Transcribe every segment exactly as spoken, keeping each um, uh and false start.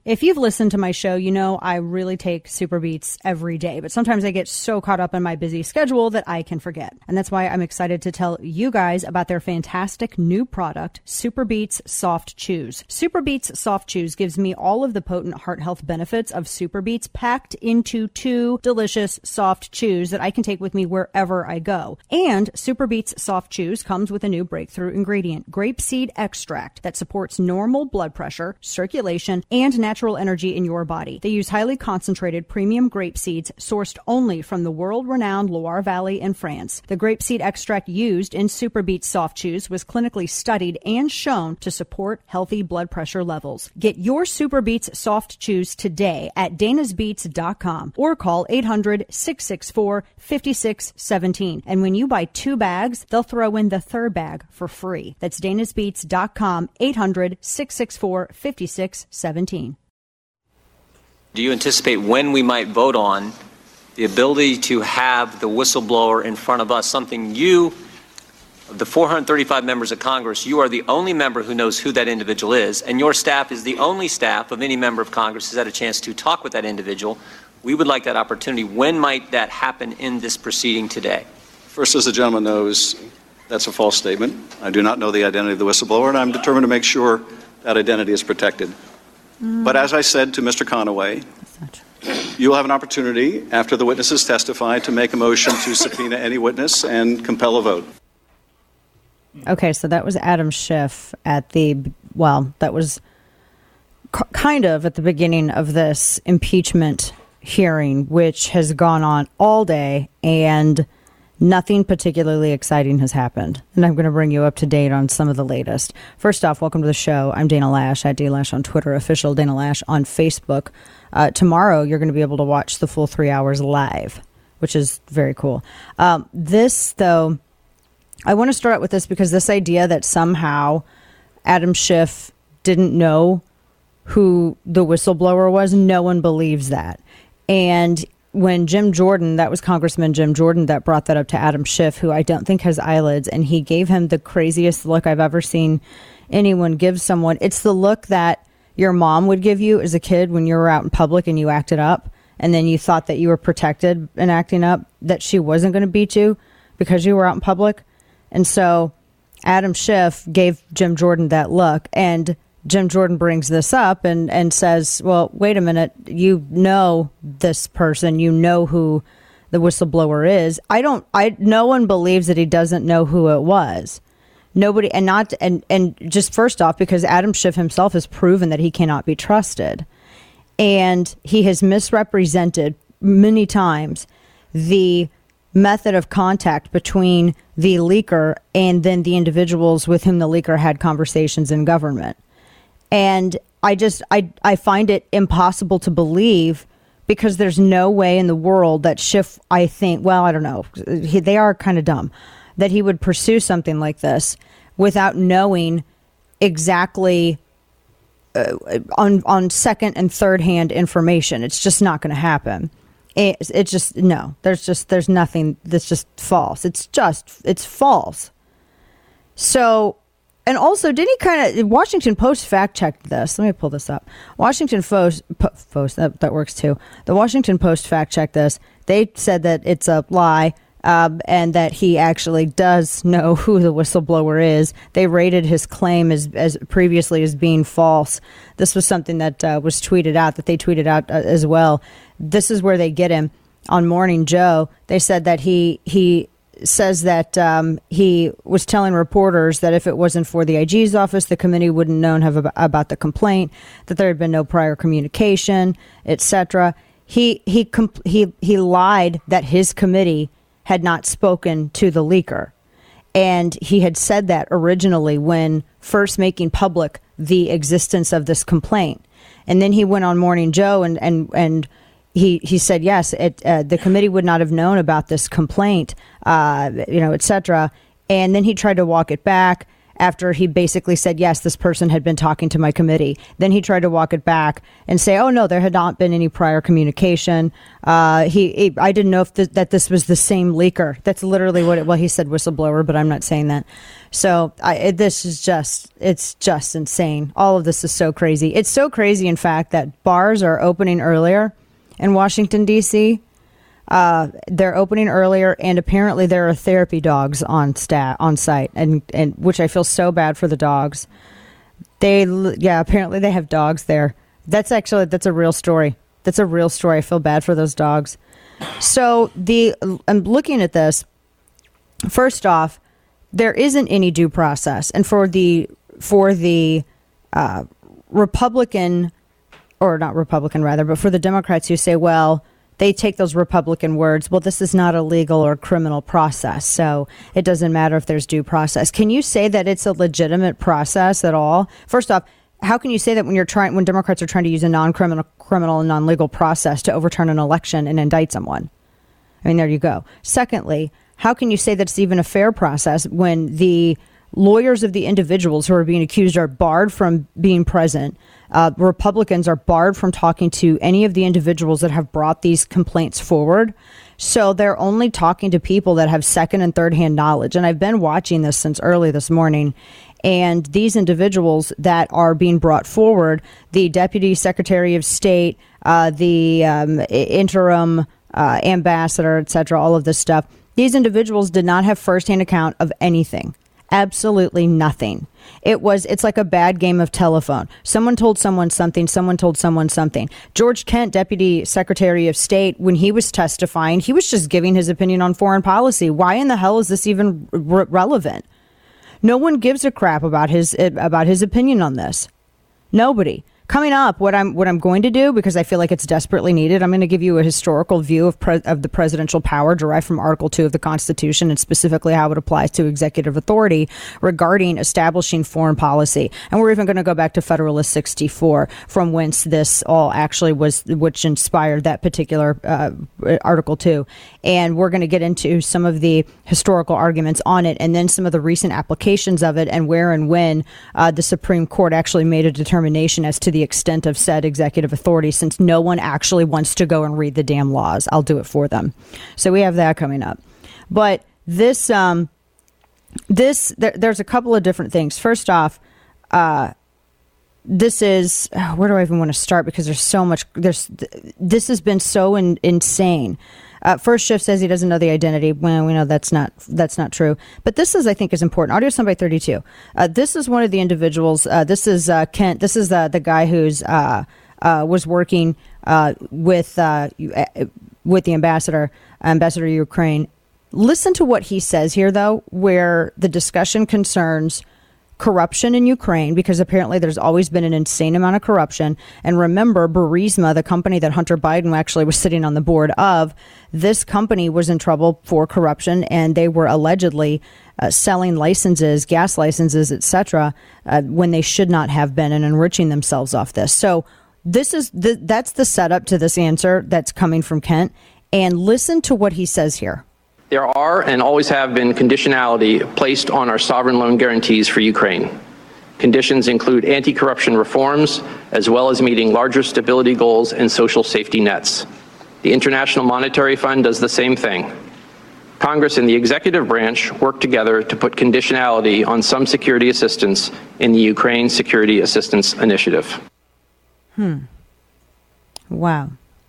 If you've listened to my show, you know I really take Super Beets every day, but sometimes I get so caught up in my busy schedule that I can forget. And that's why I'm excited to tell you guys about their fantastic new product, Super Beets Soft Chews. Super Beets Soft Chews gives me all of the potent heart health benefits of Super Beets packed into two delicious soft chews that I can take with me wherever I go. And Super Beets Soft Chews comes with a new breakthrough ingredient, grapeseed extract, that supports normal blood pressure, circulation, and natural natural energy in your body. They use highly concentrated premium grape seeds sourced only from the world-renowned Loire Valley in France. The grapeseed extract used in Super Beets Soft Chews was clinically studied and shown to support healthy blood pressure levels. Get your Super Beets Soft Chews today at danas beets dot com or call eight hundred, six six four, five six one seven. And when you buy two bags, they'll throw in the third bag for free. That's danas beets dot com, eight hundred, six six four, five six one seven. Do you anticipate when we might vote on the ability to have the whistleblower in front of us, something you, of the four hundred thirty-five members of Congress, you are the only member who knows who that individual is, and your staff is the only staff of any member of Congress who's had a chance to talk with that individual. We would like that opportunity. When might that happen in this proceeding today? First, as the gentleman knows, that's a false statement. I do not know the identity of the whistleblower, and I'm determined to make sure that identity is protected. Mm. But as I said to Mister Conaway, you will have an opportunity after the witnesses testify to make a motion to subpoena any witness and compel a vote. Okay, so that was Adam Schiff at the, well, that was c- kind of at the beginning of this impeachment hearing, which has gone on all day, and nothing particularly exciting has happened. And I'm going to bring you up to date on some of the latest. First off, welcome to the show. I'm Dana Lash, at DLash on Twitter, official Dana Lash on Facebook. Uh, tomorrow, you're going to be able to watch the full three hours live, which is very cool. Um, this, though, I want to start out with this because this idea that somehow Adam Schiff didn't know who the whistleblower was, no one believes that. And when Jim Jordan, that was Congressman Jim Jordan that brought that up to Adam Schiff, who I don't think has eyelids, and he gave him the craziest look I've ever seen anyone give someone. It's the look that your mom would give you as a kid when you were out in public and you acted up, and then you thought that you were protected in acting up, that she wasn't going to beat you because you were out in public. And so Adam Schiff gave Jim Jordan that look, and Jim Jordan brings this up and, and says, well, wait a minute, you know this person, you know who the whistleblower is. I don't, I, no one believes that he doesn't know who it was. Nobody, and not, and, and just first off, because Adam Schiff himself has proven that he cannot be trusted. And he has misrepresented many times the method of contact between the leaker and then the individuals with whom the leaker had conversations in government. And I just, I, I find it impossible to believe, because there's no way in the world that Schiff, I think, well, I don't know, he, they are kind of dumb, that he would pursue something like this without knowing exactly uh, on, on second and third hand information. It's just not going to happen. It's, it's just, no, there's just, there's nothing that's just false. It's just, it's false. So, and also, didn't he kind of, Washington Post fact-checked this. Let me pull this up. Washington Post, Post that, that works too. The Washington Post fact-checked this. They said that it's a lie, um, and that he actually does know who the whistleblower is. They rated his claim as, as previously as being false. This was something that uh, was tweeted out, that they tweeted out uh, as well. This is where they get him. On Morning Joe, they said that he he... says that um, he was telling reporters that if it wasn't for the I G's office, the committee wouldn't known have ab- about the complaint, that there had been no prior communication, et cetera. He he comp- he he lied that his committee had not spoken to the leaker, and he had said that originally when first making public the existence of this complaint, and then he went on Morning Joe and and and. He he said, yes, it, uh, the committee would not have known about this complaint, uh, you know, et cetera. And then he tried to walk it back. after he basically said, yes, this person had been talking to my committee. Then he tried to walk it back and say, oh, no, there had not been any prior communication. Uh, he, he I didn't know if th- that this was the same leaker. That's literally what it, well, he said whistleblower, but I'm not saying that. So I, it, this is just, it's just insane. All of this is so crazy. It's so crazy, in fact, that bars are opening earlier in Washington, D C Uh, they're opening earlier, and apparently there are therapy dogs on stat on site, and, and which I feel so bad for the dogs. They, yeah, apparently they have dogs there. That's actually that's a real story. That's a real story. I feel bad for those dogs. So the I'm looking at this. First off, there isn't any due process, and for the for the uh, Republican, or not Republican rather, but for the Democrats who say, well, they take those Republican words, well, this is not a legal or criminal process, so it doesn't matter if there's due process. Can you say that it's a legitimate process at all? First off, how can you say that when you're trying, when Democrats are trying to use a non-criminal, criminal, and non-legal process to overturn an election and indict someone? I mean, there you go. Secondly, how can you say that it's even a fair process when the lawyers of the individuals who are being accused are barred from being present? Uh, Republicans are barred from talking to any of the individuals that have brought these complaints forward. So they're only talking to people that have second and third hand knowledge. And I've been watching this since early this morning. And these individuals that are being brought forward, the Deputy Secretary of State, uh, the um, interim uh, ambassador, et cetera, all of this stuff, these individuals did not have firsthand account of anything. Absolutely nothing. It was, it's like a bad game of telephone. Someone told someone something, someone told someone something. George Kent, Deputy Secretary of State, when he was testifying, he was just giving his opinion on foreign policy. Why in the hell is this even re- relevant? No one gives a crap about his about his opinion on this. Nobody. Coming up, what I'm what I'm going to do, because I feel like it's desperately needed, I'm going to give you a historical view of pre- of the presidential power derived from Article two of the Constitution, and specifically how it applies to executive authority regarding establishing foreign policy. And we're even going to go back to Federalist sixty-four, from whence this all actually was, which inspired that particular uh, Article two. And we're going to get into some of the historical arguments on it, and then some of the recent applications of it, and where and when uh, the Supreme Court actually made a determination as to the extent of said executive authority, since no one actually wants to go and read the damn laws. I'll do it for them. So we have that coming up. But this, um, this, there, there's a couple of different things. First off, uh, this is, oh, where do I even want to start? Because there's so much, there's, this has been so in, insane. Uh, First Shift says he doesn't know the identity. Well, we know that's not that's not true. But this is, I think, is important. Audio Soundbite thirty-two. Uh, this is one of the individuals. Uh, this is uh, Kent. This is uh, the guy who's uh, uh, was working uh, with uh, with the ambassador, ambassador to Ukraine. Listen to what he says here, though, where the discussion concerns corruption in Ukraine, because apparently there's always been an insane amount of corruption. And remember, Burisma, the company that Hunter Biden actually was sitting on the board of, this company was in trouble for corruption, and they were allegedly uh, selling licenses, gas licenses, et cetera, uh, when they should not have been, and enriching themselves off this. So this is the, that's the setup to this answer that's coming from Kent. And listen to what he says here. There are and always have been conditionality placed on our sovereign loan guarantees for Ukraine. Conditions include anti-corruption reforms, as well as meeting larger stability goals and social safety nets. The International Monetary Fund does the same thing. Congress and the executive branch work together to put conditionality on some security assistance in the Ukraine Security Assistance Initiative. Hmm. Wow.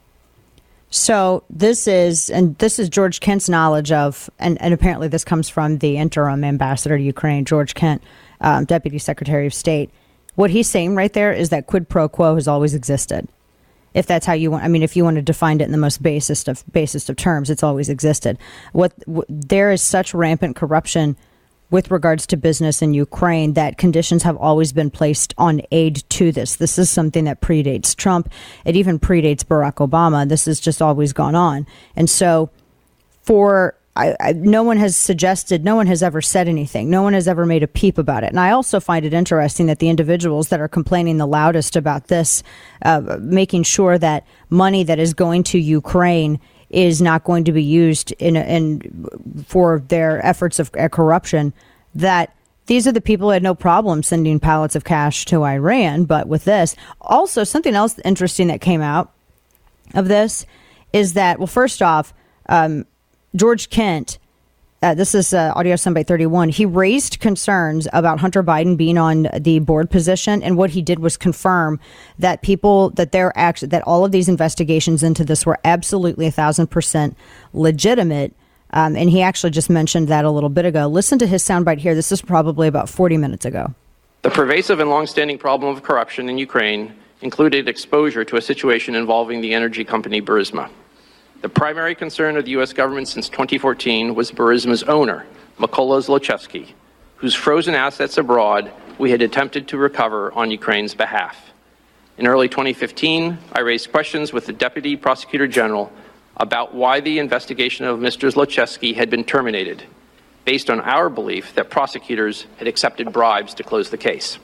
So this is, and this is George Kent's knowledge of, and, and apparently this comes from the interim ambassador to Ukraine, George Kent, um, Deputy Secretary of State. What he's saying right there is that quid pro quo has always existed. If that's how you want, I mean, if you want to define it in the most basest of basest of terms, it's always existed. What, what there is such rampant corruption with regards to business in Ukraine that conditions have always been placed on aid to this. This is something that predates Trump. It even predates Barack Obama. This has just always gone on. And so for I, I, no one has suggested, no one has ever said anything. No one has ever made a peep about it. And I also find it interesting that the individuals that are complaining the loudest about this, uh, making sure that money that is going to Ukraine is not going to be used in, in for their efforts of uh, corruption, that these are the people who had no problem sending pallets of cash to Iran. But with this, also something else interesting that came out of this is that, well, first off, um, George Kent, uh, this is uh, audio soundbite thirty-one. He raised concerns about Hunter Biden being on the board position, and what he did was confirm that people that they're actually that all of these investigations into this were absolutely a thousand percent legitimate. Um, and he actually just mentioned that a little bit ago. Listen to his soundbite here. This is probably about forty minutes ago. The pervasive and longstanding problem of corruption in Ukraine included exposure to a situation involving the energy company Burisma. The primary concern of the U S government since twenty fourteen was Burisma's owner, Mykola Zlochevsky, whose frozen assets abroad we had attempted to recover on Ukraine's behalf. In early twenty fifteen, I raised questions with the Deputy Prosecutor General about why the investigation of Mister Zlochevsky had been terminated, based on our belief that prosecutors had accepted bribes to close the case.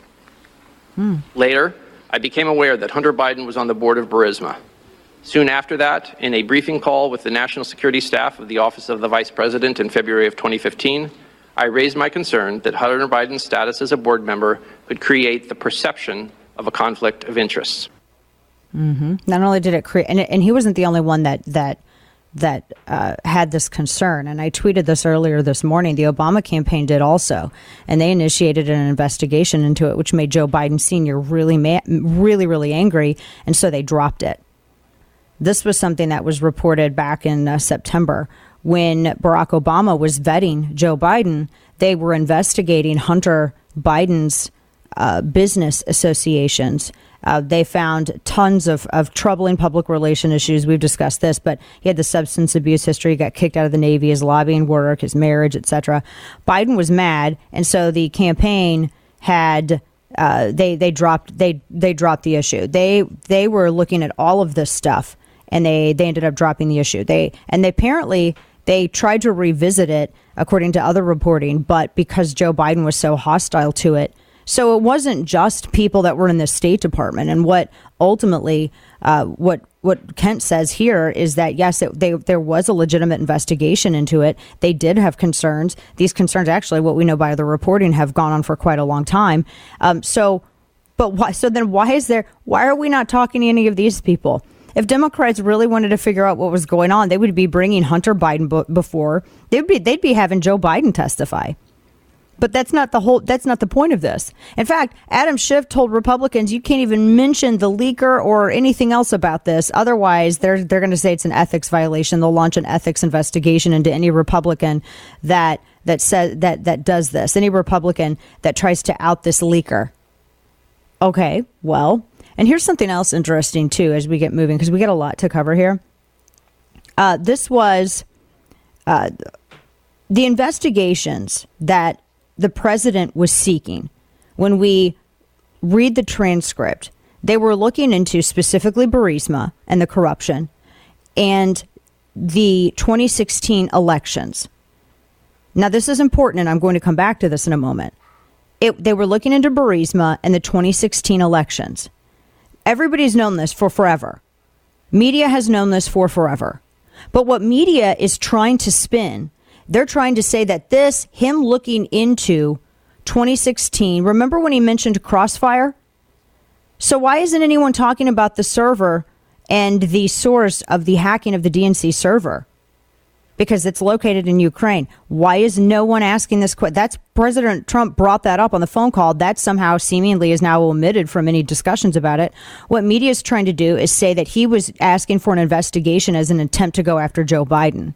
Hmm. Later, I became aware that Hunter Biden was on the board of Burisma. Soon after that, in a briefing call with the national security staff of the Office of the Vice President in February of twenty fifteen, I raised my concern that Hunter Biden's status as a board member could create the perception of a conflict of interests. Mm-hmm. Not only did it create, and, it, and he wasn't the only one that that that uh, had this concern. And I tweeted this earlier this morning. The Obama campaign did also, and they initiated an investigation into it, which made Joe Biden Senior really, ma- really, really angry, and so they dropped it. This was something that was reported back in uh, September when Barack Obama was vetting Joe Biden. They were investigating Hunter Biden's uh, business associations. Uh, they found tons of, of troubling public relation issues. We've discussed this, but he had the substance abuse history, got kicked out of the Navy, his lobbying work, his marriage, et cetera. Biden was mad, and so the campaign had uh, they they dropped they they dropped the issue. They they were looking at all of this stuff. And they, they ended up dropping the issue. They and they apparently they tried to revisit it, according to other reporting, but because Joe Biden was so hostile to it. So it wasn't just people that were in the State Department. And what ultimately, uh, what what Kent says here is that, yes, it, they, there was a legitimate investigation into it. They did have concerns. These concerns, actually, what we know by the reporting, have gone on for quite a long time. Um, so, but why? So then, why is there? Why are we not talking to any of these people? If Democrats really wanted to figure out what was going on, they would be bringing Hunter Biden b- before. They'd be they'd be having Joe Biden testify. But that's not the whole. That's not the point of this. In fact, Adam Schiff told Republicans you can't even mention the leaker or anything else about this. Otherwise, they're they're going to say it's an ethics violation. They'll launch an ethics investigation into any Republican that that says that that does this. Any Republican that tries to out this leaker. Okay, well. And here's something else interesting, too, as we get moving, because we get a lot to cover here. Uh, this was uh, the investigations that the president was seeking. When we read the transcript, they were looking into specifically Burisma and the corruption and the twenty sixteen elections. Now, this is important, and I'm going to come back to this in a moment. It, they were looking into Burisma and the twenty sixteen elections. Everybody's known this for forever. Media has known this for forever. But what media is trying to spin, they're trying to say that this, him looking into twenty sixteen, remember when he mentioned Crossfire? So why isn't anyone talking about the server and the source of the hacking of the D N C server? Because it's located in Ukraine. Why is no one asking this question? That's President Trump brought that up on the phone call. That somehow seemingly is now omitted from any discussions about it. What media is trying to do is say that he was asking for an investigation as an attempt to go after Joe Biden.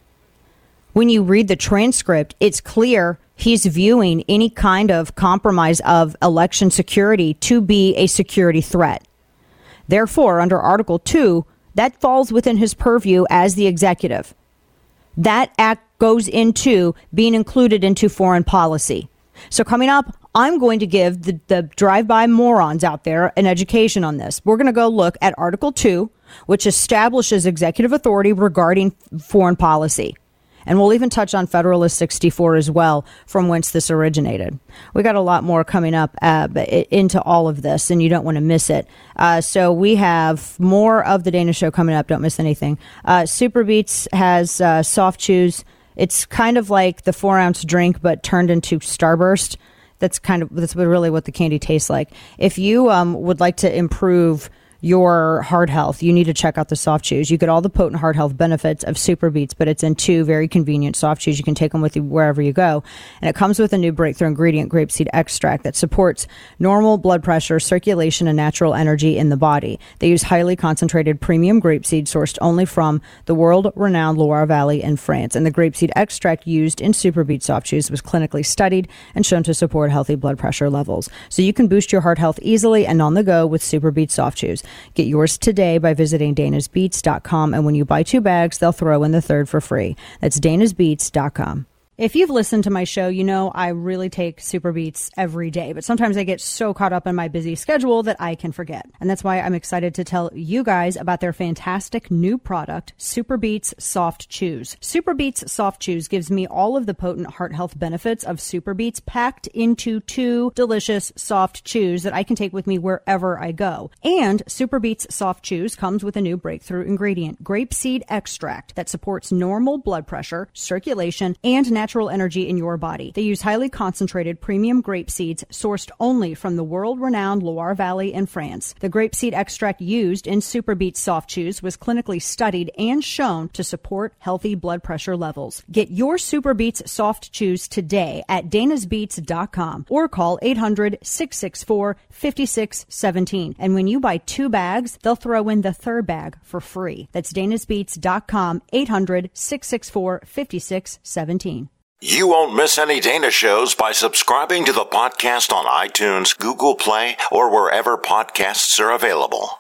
When you read the transcript, it's clear he's viewing any kind of compromise of election security to be a security threat. Therefore, under Article two, that falls within his purview as the executive. That act goes into being included into foreign policy. So coming up, I'm going to give the, the drive-by morons out there an education on this. We're going to go look at Article two, which establishes executive authority regarding foreign policy. And we'll even touch on Federalist sixty-four as well, from whence this originated. We got a lot more coming up uh, into all of this, and you don't want to miss it. Uh, so we have more of the Dana Show coming up. Don't miss anything. Uh, Super Beats has uh, soft chews. It's kind of like the four ounce drink, but turned into Starburst. That's kind of, that's really what the candy tastes like. If you um, would like to improve your heart health, you need to check out the soft chews. You get all the potent heart health benefits of Super Beets, but it's in two very convenient soft chews. You can take them with you wherever you go. And it comes with a new breakthrough ingredient, grapeseed extract, that supports normal blood pressure, circulation, and natural energy in the body. They use highly concentrated premium grapeseed sourced only from the world-renowned Loire Valley in France. And the grapeseed extract used in Super Beets soft chews was clinically studied and shown to support healthy blood pressure levels. So you can boost your heart health easily and on the go with Super Beets soft chews. Get yours today by visiting danas beets dot com, and when you buy two bags, they'll throw in the third for free. That's danas beets dot com. If you've listened to my show, you know I really take Super Beets every day, but sometimes I get so caught up in my busy schedule that I can forget. And that's why I'm excited to tell you guys about their fantastic new product, Super Beets Soft Chews. Super Beets Soft Chews gives me all of the potent heart health benefits of Super Beets packed into two delicious soft chews that I can take with me wherever I go. And Super Beets Soft Chews comes with a new breakthrough ingredient, grapeseed extract, that supports normal blood pressure, circulation, and natural natural energy in your body. They use highly concentrated premium grape seeds sourced only from the world-renowned Loire Valley in France. The grapeseed extract used in Super Beets Soft Chews was clinically studied and shown to support healthy blood pressure levels. Get your Super Beets Soft Chews today at danas beets dot com or call eight hundred, six six four, five six one seven. And when you buy two bags, they'll throw in the third bag for free. That's danas beets dot com, eight hundred, six six four, five six one seven. You won't miss any Dana shows by subscribing to the podcast on iTunes, Google Play, or wherever podcasts are available.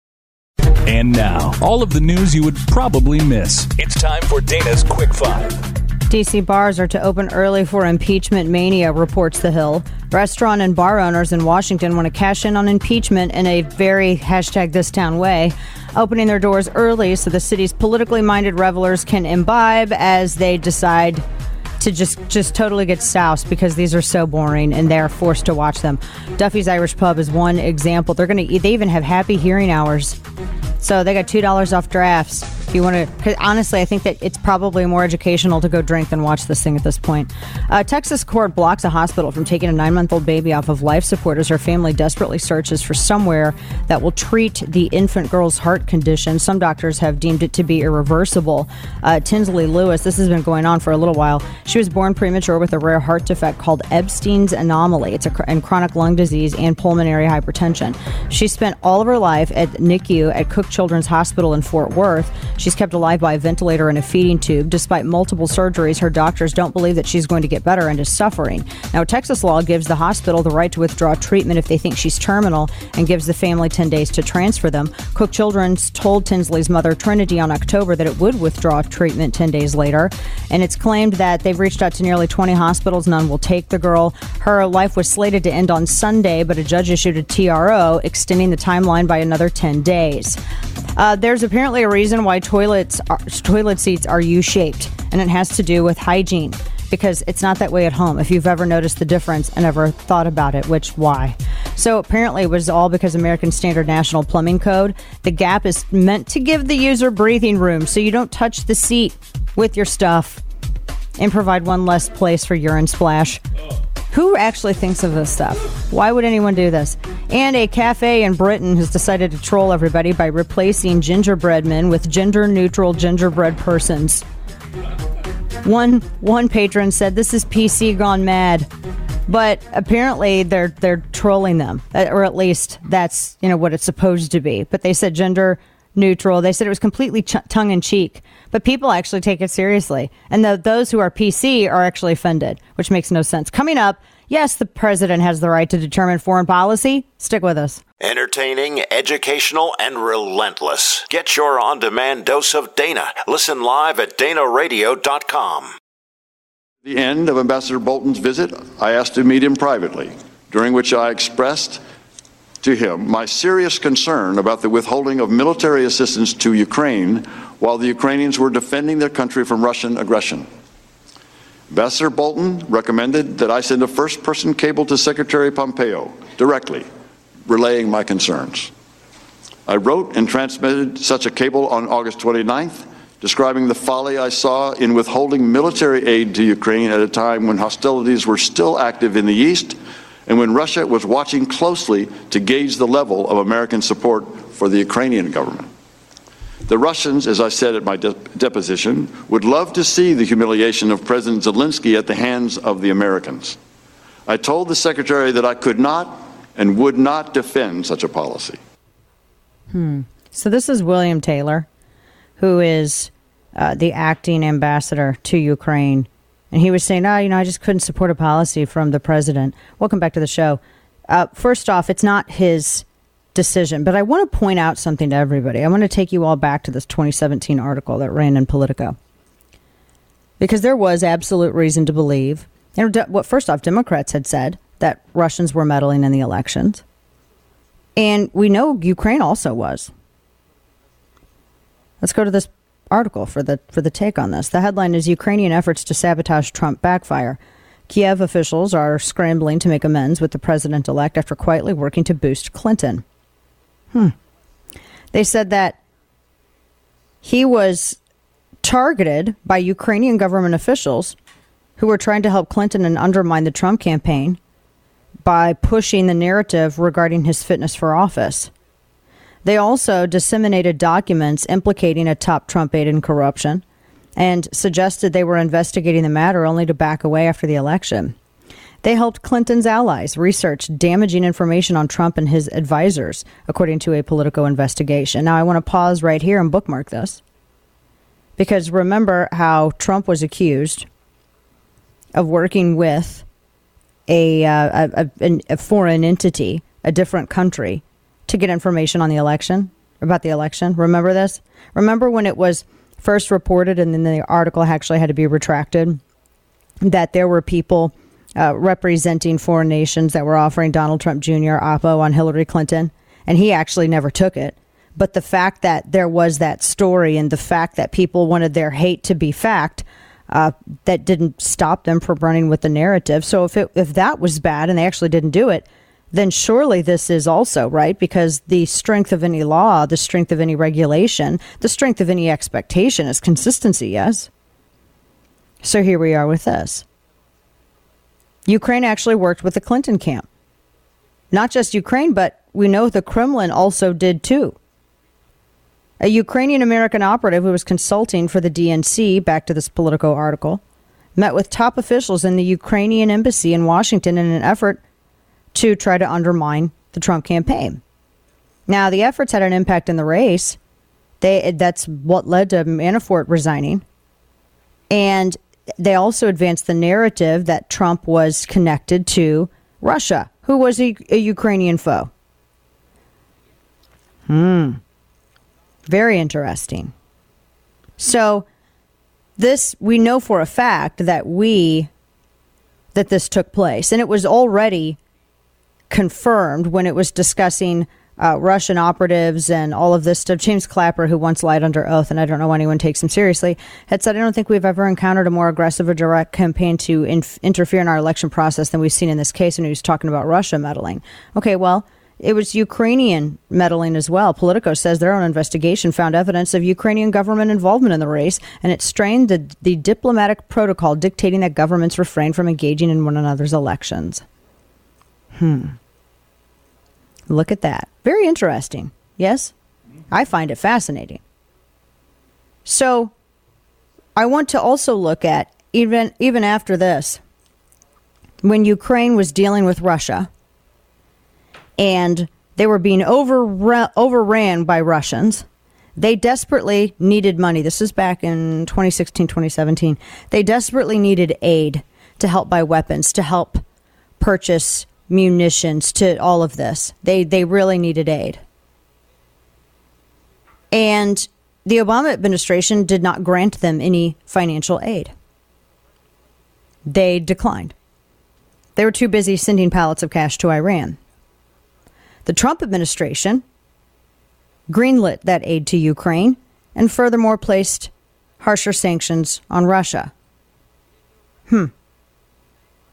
And now, all of the news you would probably miss. It's time for Dana's Quick Five. D C bars are to open early for impeachment mania, reports The Hill. Restaurant and bar owners in Washington want to cash in on impeachment in a very hashtag this town way, opening their doors early so the city's politically minded revelers can imbibe as they decide to just, just totally get soused because these are so boring and they're forced to watch them. Duffy's Irish Pub is one example. They're going to they even have happy hearing hours. So they got two dollars off drafts. If you want to, because honestly, I think that it's probably more educational to go drink than watch this thing at this point. Uh, Texas court blocks a hospital from taking a nine-month-old baby off of life support as her family desperately searches for somewhere that will treat the infant girl's heart condition. Some doctors have deemed it to be irreversible. Uh, Tinsley Lewis, this has been going on for a little while. She was born premature with a rare heart defect called Ebstein's anomaly. It's a and chronic lung disease and pulmonary hypertension. She spent all of her life at N I C U at Cook Children's Hospital in Fort Worth. She's kept alive by a ventilator and a feeding tube. Despite multiple surgeries, her doctors don't believe that she's going to get better and is suffering. Now, Texas law gives the hospital the right to withdraw treatment if they think she's terminal and gives the family ten days to transfer them. Cook Children's told Tinsley's mother, Trinity, on October that it would withdraw treatment ten days later. And it's claimed that they've reached out to nearly twenty hospitals. None will take the girl. Her life was slated to end on Sunday, but a judge issued a T R O extending the timeline by another ten days. Uh, there's apparently a reason why toilets are, toilet seats are U-shaped, and it has to do with hygiene, because it's not that way at home. If you've ever noticed the difference and ever thought about it, which why? So apparently it was all because American Standard National Plumbing Code. The gap is meant to give the user breathing room so you don't touch the seat with your stuff and provide one less place for urine splash. Who actually thinks of this stuff? Why would anyone do this? And a cafe in Britain has decided to troll everybody by replacing gingerbread men with gender-neutral gingerbread persons. One one patron said, "This is P C gone mad," but apparently they're they're trolling them, or at least that's you know what it's supposed to be. But they said gender neutral. They said it was completely ch- tongue in cheek, but people actually take it seriously, and the, those who are P C are actually offended, which makes no sense. Coming up, yes, the president has the right to determine foreign policy. Stick with us. Entertaining, educational, and relentless. Get your on-demand dose of Dana. Listen live at dana radio dot com. At the end of Ambassador Bolton's visit, I asked to meet him privately, during which I expressed to him my serious concern about the withholding of military assistance to Ukraine while the Ukrainians were defending their country from Russian aggression. Ambassador Bolton recommended that I send a first-person cable to Secretary Pompeo directly, relaying my concerns. I wrote and transmitted such a cable on August twenty-ninth describing the folly I saw in withholding military aid to Ukraine at a time when hostilities were still active in the east and when Russia was watching closely to gauge the level of American support for the Ukrainian government. The Russians, as I said at my de- deposition, would love to see the humiliation of President Zelensky at the hands of the Americans. I told the Secretary that I could not and would not defend such a policy. Hmm. So this is William Taylor, who is uh, the acting ambassador to Ukraine. And he was saying, oh, you know, I just couldn't support a policy from the president. Welcome back to the show. Uh, first off, it's not his decision, but I want to point out something to everybody. I want to take you all back to this twenty seventeen article that ran in Politico, because there was absolute reason to believe, and what first off, Democrats had said that Russians were meddling in the elections. And we know Ukraine also was. Let's go to this article for the for the take on this. The headline is Ukrainian efforts to sabotage Trump backfire. Kiev officials are scrambling to make amends with the president-elect after quietly working to boost Clinton. Hmm. They said that he was targeted by Ukrainian government officials who were trying to help Clinton and undermine the Trump campaign by pushing the narrative regarding his fitness for office. They also disseminated documents implicating a top Trump aide in corruption and suggested they were investigating the matter only to back away after the election. They helped Clinton's allies research damaging information on Trump and his advisors, according to a Politico investigation. Now, I want to pause right here and bookmark this, because remember how Trump was accused of working with a, uh, a, a, a foreign entity, a different country, to get information on the election, about the election. Remember this? Remember when it was first reported, and then the article actually had to be retracted, that there were people uh, representing foreign nations that were offering Donald Trump Junior oppo on Hillary Clinton, and he actually never took it. But the fact that there was that story and the fact that people wanted their hate to be fact, uh, that didn't stop them from running with the narrative. So if it, if that was bad and they actually didn't do it, then surely this is also, right? Because the strength of any law, the strength of any regulation, the strength of any expectation is consistency, yes? So here we are with this. Ukraine actually worked with the Clinton camp. Not just Ukraine, but we know the Kremlin also did too. A Ukrainian-American operative who was consulting for the D N C, back to this Politico article, met with top officials in the Ukrainian embassy in Washington in an effort to try to undermine the Trump campaign. Now, the efforts had an impact in the race. They that's what led to Manafort resigning. And they also advanced the narrative that Trump was connected to Russia, who was a, a Ukrainian foe. Hmm. Very interesting. So this, we know for a fact that we, that this took place. And it was already confirmed when it was discussing uh, Russian operatives and all of this stuff. James Clapper, who once lied under oath, and I don't know why anyone takes him seriously, had said, I don't think we've ever encountered a more aggressive or direct campaign to inf- interfere in our election process than we've seen in this case. And he was talking about Russia meddling. Okay, well, it was Ukrainian meddling as well. Politico says their own investigation found evidence of Ukrainian government involvement in the race, and it strained the, the diplomatic protocol dictating that governments refrain from engaging in one another's elections. Hmm. Look at that. Very interesting. Yes? I find it fascinating. So I want to also look at, even even after this, when Ukraine was dealing with Russia and they were being over, overran by Russians, they desperately needed money. This is back in twenty sixteen, twenty seventeen. They desperately needed aid to help buy weapons, to help purchase munitions, to all of this. They they really needed aid. And the Obama administration did not grant them any financial aid. They declined. They were too busy sending pallets of cash to Iran. The Trump administration greenlit that aid to Ukraine and furthermore placed harsher sanctions on Russia. Hmm.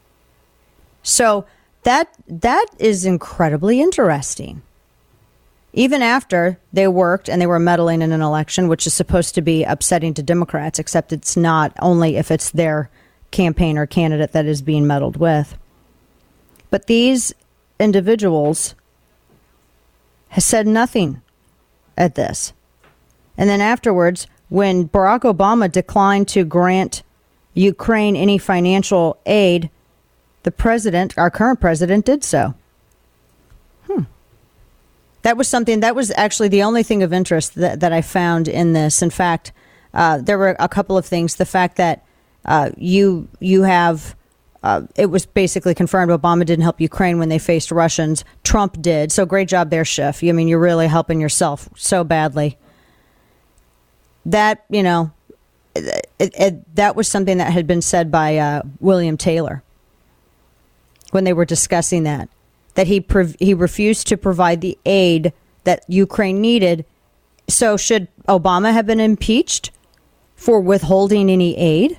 So That that is incredibly interesting. even after they worked and they were meddling in an election, which is supposed to be upsetting to Democrats, except it's not, only if it's their campaign or candidate that is being meddled with. But these individuals has said nothing at this. And then afterwards, when Barack Obama declined to grant Ukraine any financial aid, the president, our current president, did so. Hmm. That was something, that was actually the only thing of interest that, that I found in this. In fact, uh, there were a couple of things. The fact that uh, you you have, uh, it was basically confirmed Obama didn't help Ukraine when they faced Russians. Trump did. So great job there, Schiff. I mean, you're really helping yourself so badly. That, you know, it, it, that was something that had been said by uh, William Taylor when they were discussing that, that he pre- he refused to provide the aid that Ukraine needed. So should Obama have been impeached for withholding any aid?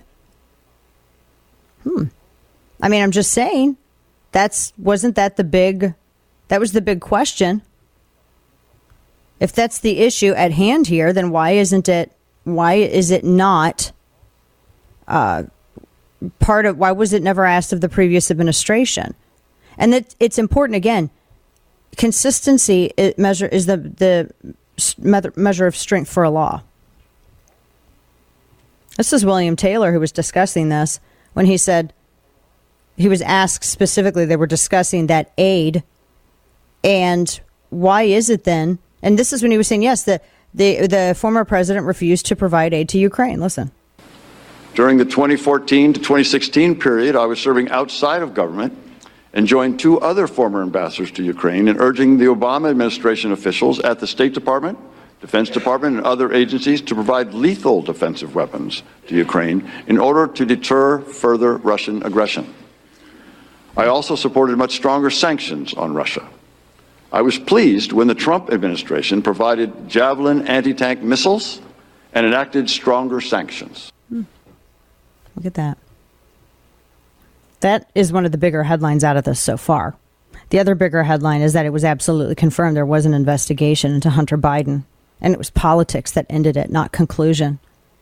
Hmm. I mean, I'm just saying, that's wasn't that the big, that was the big question. If that's the issue at hand here, then why isn't it, why is it not uh, part of, why was it never asked of the previous administration? And it, it's important, again, consistency it measure is the, the measure of strength for a law. This is William Taylor who was discussing this when he said, he was asked specifically, they were discussing that aid, and why is it then? And this is when he was saying, yes, the, the the former president refused to provide aid to Ukraine. Listen. During the twenty fourteen to twenty sixteen period, I was serving outside of government and joined two other former ambassadors to Ukraine in urging the Obama administration officials at the State Department, Defense Department, and other agencies to provide lethal defensive weapons to Ukraine in order to deter further Russian aggression. I also supported much stronger sanctions on Russia. I was pleased when the Trump administration provided Javelin anti-tank missiles and enacted stronger sanctions. Hmm. Look at that. That is one of the bigger headlines out of this so far. The other bigger headline is that it was absolutely confirmed there was an investigation into Hunter Biden, and it was politics that ended it, not conclusion.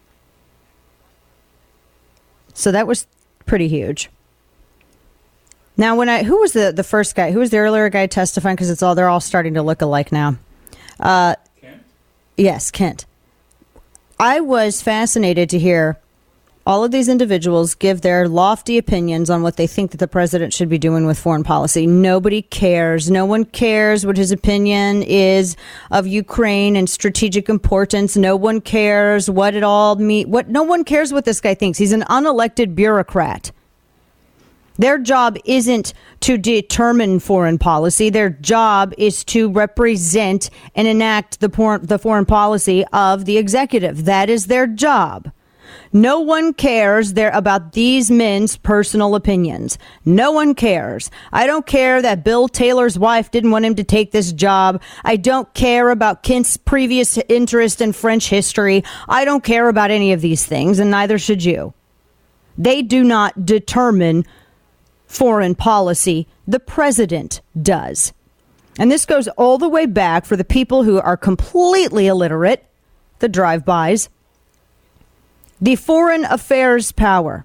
So that was pretty huge. Now, when I who was the, the first guy? Who was the earlier guy testifying? Because it's all they're all starting to look alike now. Uh, Kent? Yes, Kent. I was fascinated to hear all of these individuals give their lofty opinions on what they think that the president should be doing with foreign policy. Nobody cares. No one cares what his opinion is of Ukraine and strategic importance. No one cares what it all means. What no one cares what this guy thinks. He's an unelected bureaucrat. Their job isn't to determine foreign policy. Their job is to represent and enact the, por- the foreign policy of the executive. That is their job. No one cares there about these men's personal opinions. No one cares. I don't care that Bill Taylor's wife didn't want him to take this job. I don't care about Kent's previous interest in French history. I don't care about any of these things, and neither should you. They do not determine foreign policy. The president does. And this goes all the way back for the people who are completely illiterate, the drive-bys. The foreign affairs power.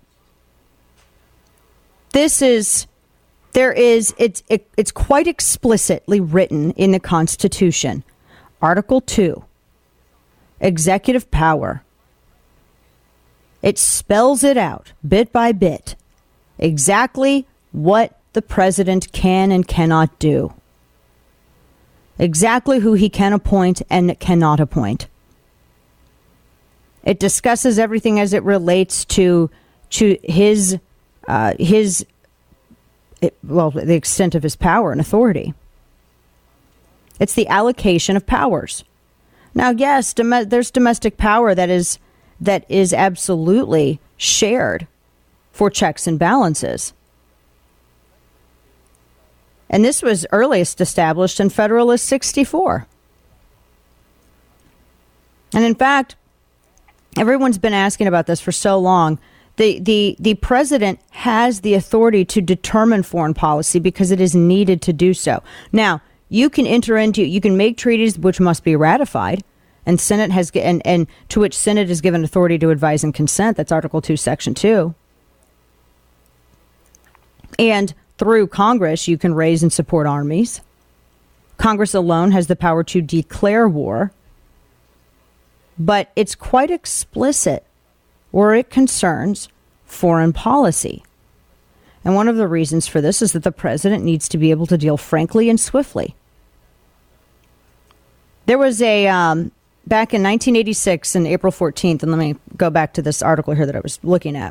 This is, there is, it's, it, it's quite explicitly written in the Constitution. Article two, executive power. It spells it out bit by bit, exactly what the president can and cannot do. Exactly who he can appoint and cannot appoint. It discusses everything as it relates to to his uh, his it, well, the extent of his power and authority. It's the allocation of powers. Now, yes, dom- there's domestic power that is that is absolutely shared for checks and balances. And this was earliest established in Federalist sixty-four. And in fact, everyone's been asking about this for so long. The, the, the president has the authority to determine foreign policy because it is needed to do so. Now, you can enter into, you can make treaties which must be ratified, and Senate has, and, and to which Senate is given authority to advise and consent. That's Article two, Section two. And through Congress, you can raise and support armies. Congress alone has the power to declare war. But it's quite explicit where it concerns foreign policy. And one of the reasons for this is that the president needs to be able to deal frankly and swiftly. There was a, um, back in nineteen eighty-six, on April fourteenth, and let me go back to this article here that I was looking at.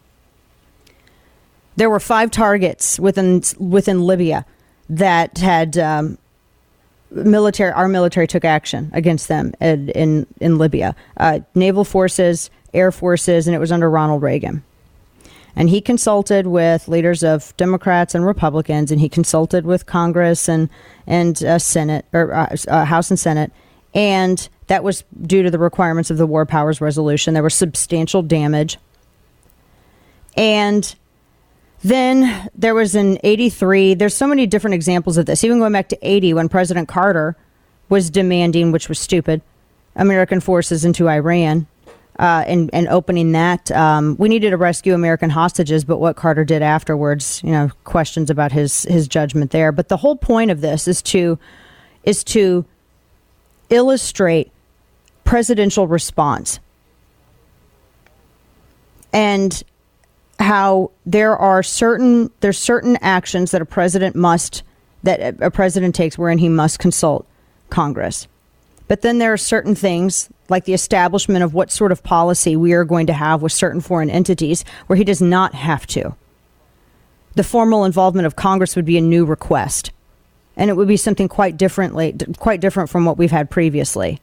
There were five targets within within Libya that had um, military. Our military took action against them in in, in Libya. Uh, naval forces, air forces, and it was under Ronald Reagan. And he consulted with leaders of Democrats and Republicans, and he consulted with Congress and and uh, Senate or uh, uh, House and Senate, and that was due to the requirements of the War Powers Resolution. There was substantial damage, and then there was in eighty-three, there's so many different examples of this, even going back to eighty when President Carter was demanding, which was stupid, American forces into Iran uh, and, and opening that. Um, we needed to rescue American hostages, but what Carter did afterwards, you know, questions about his, his judgment there. But the whole point of this is to is to illustrate presidential response and how there are certain there's certain actions that a president must that a president takes wherein he must consult Congress. But then there are certain things like the establishment of what sort of policy we are going to have with certain foreign entities where he does not have to. The formal involvement of Congress would be a new request, and it would be something quite differently quite different from what we've had previously.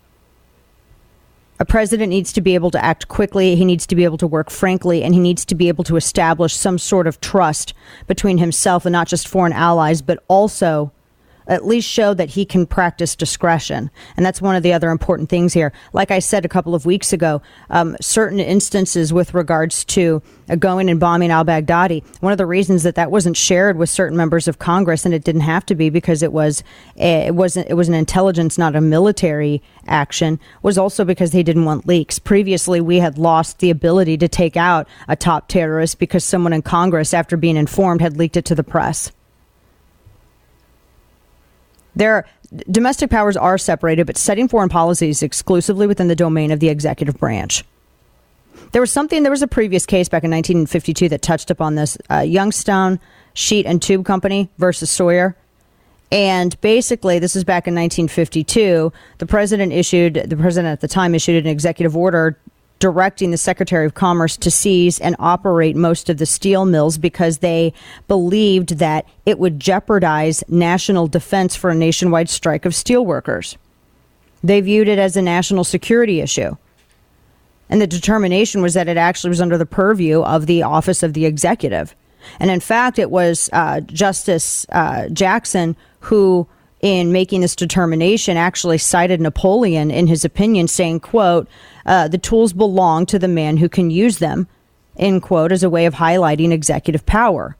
A president needs to be able to act quickly, he needs to be able to work frankly, and he needs to be able to establish some sort of trust between himself and not just foreign allies, but also at least show that he can practice discretion. And that's one of the other important things here. Like I said a couple of weeks ago, um, certain instances with regards to uh, going and bombing al-Baghdadi, one of the reasons that that wasn't shared with certain members of Congress, and it didn't have to be because it was a, it wasn't it was an intelligence, not a military action, was also because they didn't want leaks. Previously, we had lost the ability to take out a top terrorist because someone in Congress, after being informed, had leaked it to the press. There, domestic powers are separated, but setting foreign policy is exclusively within the domain of the executive branch. There was something, there was a previous case back in nineteen fifty-two that touched upon this, uh, Youngstown Sheet and Tube Company versus Sawyer. And basically, this is back in nineteen fifty-two, the president issued, the president at the time issued an executive order directing the Secretary of Commerce to seize and operate most of the steel mills because they believed that it would jeopardize national defense for a nationwide strike of steelworkers. They viewed it as a national security issue. And the determination was that it actually was under the purview of the Office of the Executive. And in fact, it was uh, Justice uh, Jackson who, in making this determination, actually cited Napoleon in his opinion, saying, quote, uh, the tools belong to the man who can use them, end quote, as a way of highlighting executive power.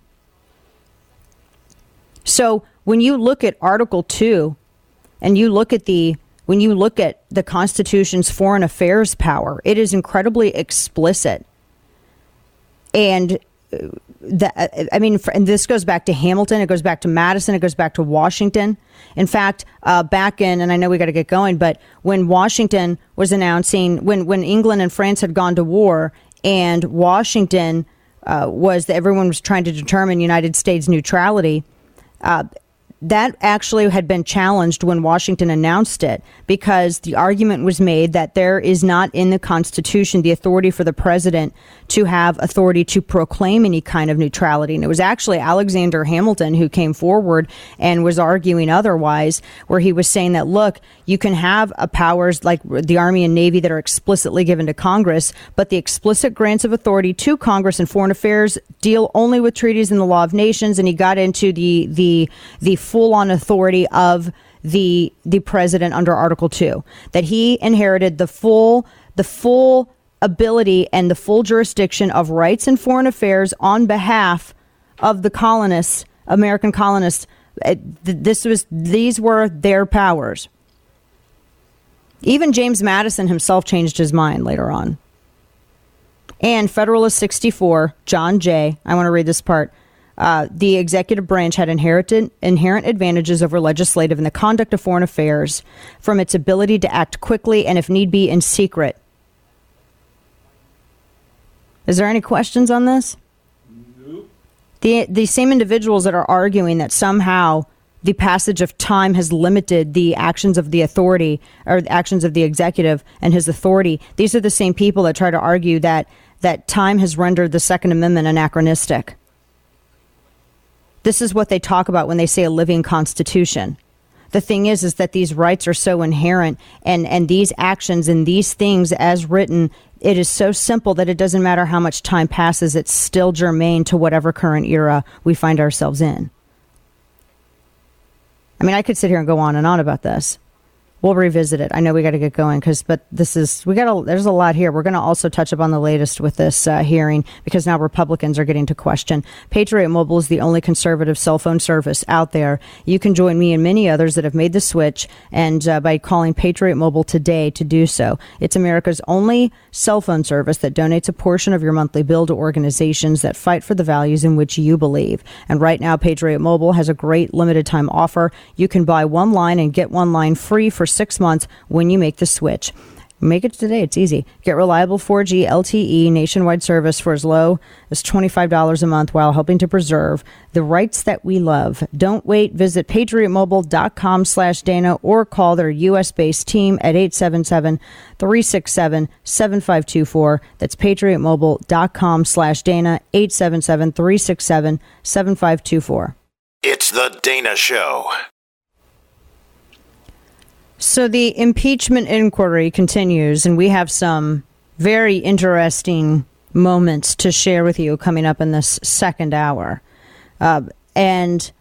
So when you look at Article two and you look at the when you look at the Constitution's foreign affairs power, it is incredibly explicit. And that, I mean, and this goes back to Hamilton, it goes back to Madison, it goes back to Washington. In fact, uh, back in, and I know we got to get going, but when Washington was announcing, when, when England and France had gone to war, and Washington uh, was, everyone was trying to determine United States neutrality, uh, that actually had been challenged when Washington announced it, because the argument was made that there is not in the Constitution the authority for the president to have authority to proclaim any kind of neutrality. And it was actually Alexander Hamilton who came forward and was arguing otherwise, where he was saying that, look, you can have a powers like the Army and Navy that are explicitly given to Congress, but the explicit grants of authority to Congress and foreign affairs deal only with treaties and the law of nations. And he got into the the the full-on authority of the the president under Article two, that he inherited the full the full ability and the full jurisdiction of rights and foreign affairs on behalf of the colonists, American colonists, This was these were their powers. Even James Madison himself changed his mind later on. And Federalist sixty-four, John Jay, I want to read this part. Uh, the executive branch had inherited inherent advantages over legislative in the conduct of foreign affairs from its ability to act quickly and, if need be, in secret. Is there any questions on this? Nope. The, the same individuals that are arguing that somehow the passage of time has limited the actions of the authority or the actions of the executive and his authority, these are the same people that try to argue that that time has rendered the Second Amendment anachronistic. This is what they talk about when they say a living constitution. The thing is, is that these rights are so inherent, and, and these actions and these things as written, it is so simple that it doesn't matter how much time passes, it's still germane to whatever current era we find ourselves in. I mean, I could sit here and go on and on about this. We'll revisit it. I know we got to get going, because, but this is, we got to, there's a lot here. We're going to also touch upon the latest with this uh, hearing, because now Republicans are getting to question. Patriot Mobile is the only conservative cell phone service out there. You can join me and many others that have made the switch, and uh, by calling Patriot Mobile today to do so. It's America's only cell phone service that donates a portion of your monthly bill to organizations that fight for the values in which you believe. And right now, Patriot Mobile has a great limited time offer. You can buy one line and get one line free for six months when you make the switch. Make it today. It's easy. Get reliable four G L T E nationwide service for as low as twenty-five dollars a month while helping to preserve the rights that we love. Don't wait. Visit patriotmobile.com slash Dana or call their U S-based team at eight seven seven, three six seven, seven five two four. That's patriotmobile.com slash Dana, eight seven seven, three six seven, seven five two four. It's the Dana Show. So the impeachment inquiry continues, and we have some very interesting moments to share with you coming up in this second hour. Uh, and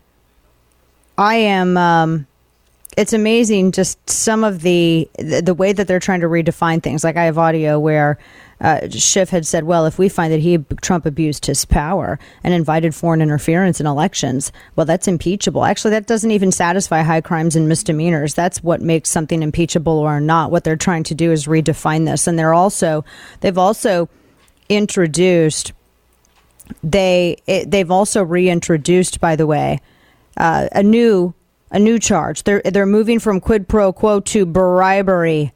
I am, um, it's amazing just some of the, the the way that they're trying to redefine things. Like I have audio where uh, Schiff had said, well, if we find that he Trump abused his power and invited foreign interference in elections, well, that's impeachable. Actually, that doesn't even satisfy high crimes and misdemeanors. That's what makes something impeachable or not. What they're trying to do is redefine this. And they're also, they've also introduced, they, it, they've also reintroduced, by the way, uh, a new, a new charge. They're, they're moving from quid pro quo to bribery,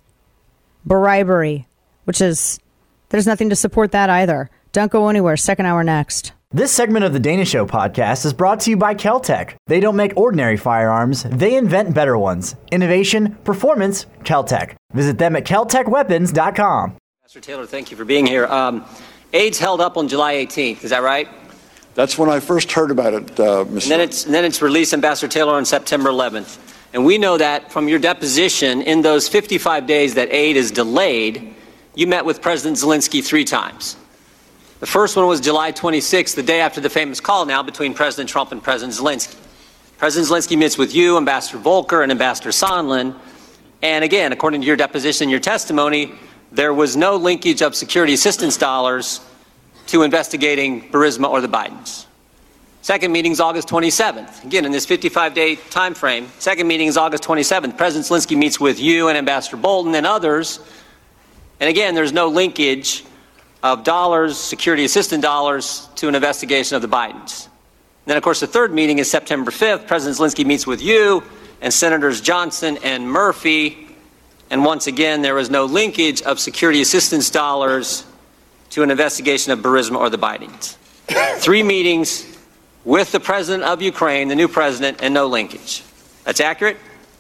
bribery, which is, there's nothing to support that either. Don't go anywhere. Second hour next. This segment of the Dana Show podcast is brought to you by Keltec. They don't make ordinary firearms. They invent better ones. Innovation, performance, Keltec. Visit them at keltec weapons dot com. Mister Taylor, thank you for being here. Um, AIDS held up on July eighteenth. Is that right? That's when I first heard about it, uh, Mister And then it's, and then it's released, Ambassador Taylor, on September eleventh. And we know that from your deposition, in those fifty-five days that aid is delayed, you met with President Zelensky three times. The first one was July twenty-sixth, the day after the famous call now between President Trump and President Zelensky. President Zelensky meets with you, Ambassador Volker, and Ambassador Sondland. And again, according to your deposition and your testimony, there was no linkage of security assistance dollars to investigating Burisma or the Bidens. Second meeting is August twenty-seventh. Again, in this fifty-five day time frame, second meeting is August twenty-seventh. President Zelensky meets with you and Ambassador Bolton and others. And again, there's no linkage of dollars, security assistance dollars, to an investigation of the Bidens. And then, of course, the third meeting is September fifth. President Zelensky meets with you and Senators Johnson and Murphy. And once again, there was no linkage of security assistance dollars to an investigation of Burisma or the Bidens. Three meetings with the president of Ukraine, the new president, and no linkage. That's accurate?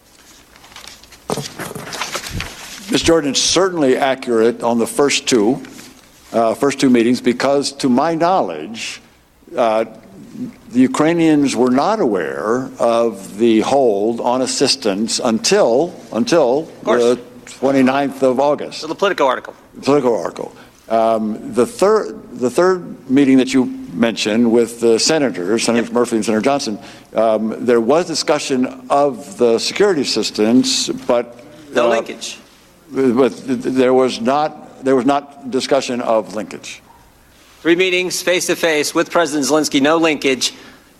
Miz Jordan, it's certainly accurate on the first two, uh, first two meetings, because to my knowledge, uh, the Ukrainians were not aware of the hold on assistance until until the twenty-ninth of August. So the Politico article. The Politico article. Um, the third the third meeting that you mentioned with the senators, Senators yep. Murphy and Senator Johnson, um, there was discussion of the security assistance, but no uh, linkage. But there was not there was not discussion of linkage. Three meetings face to face with President Zelensky, no linkage.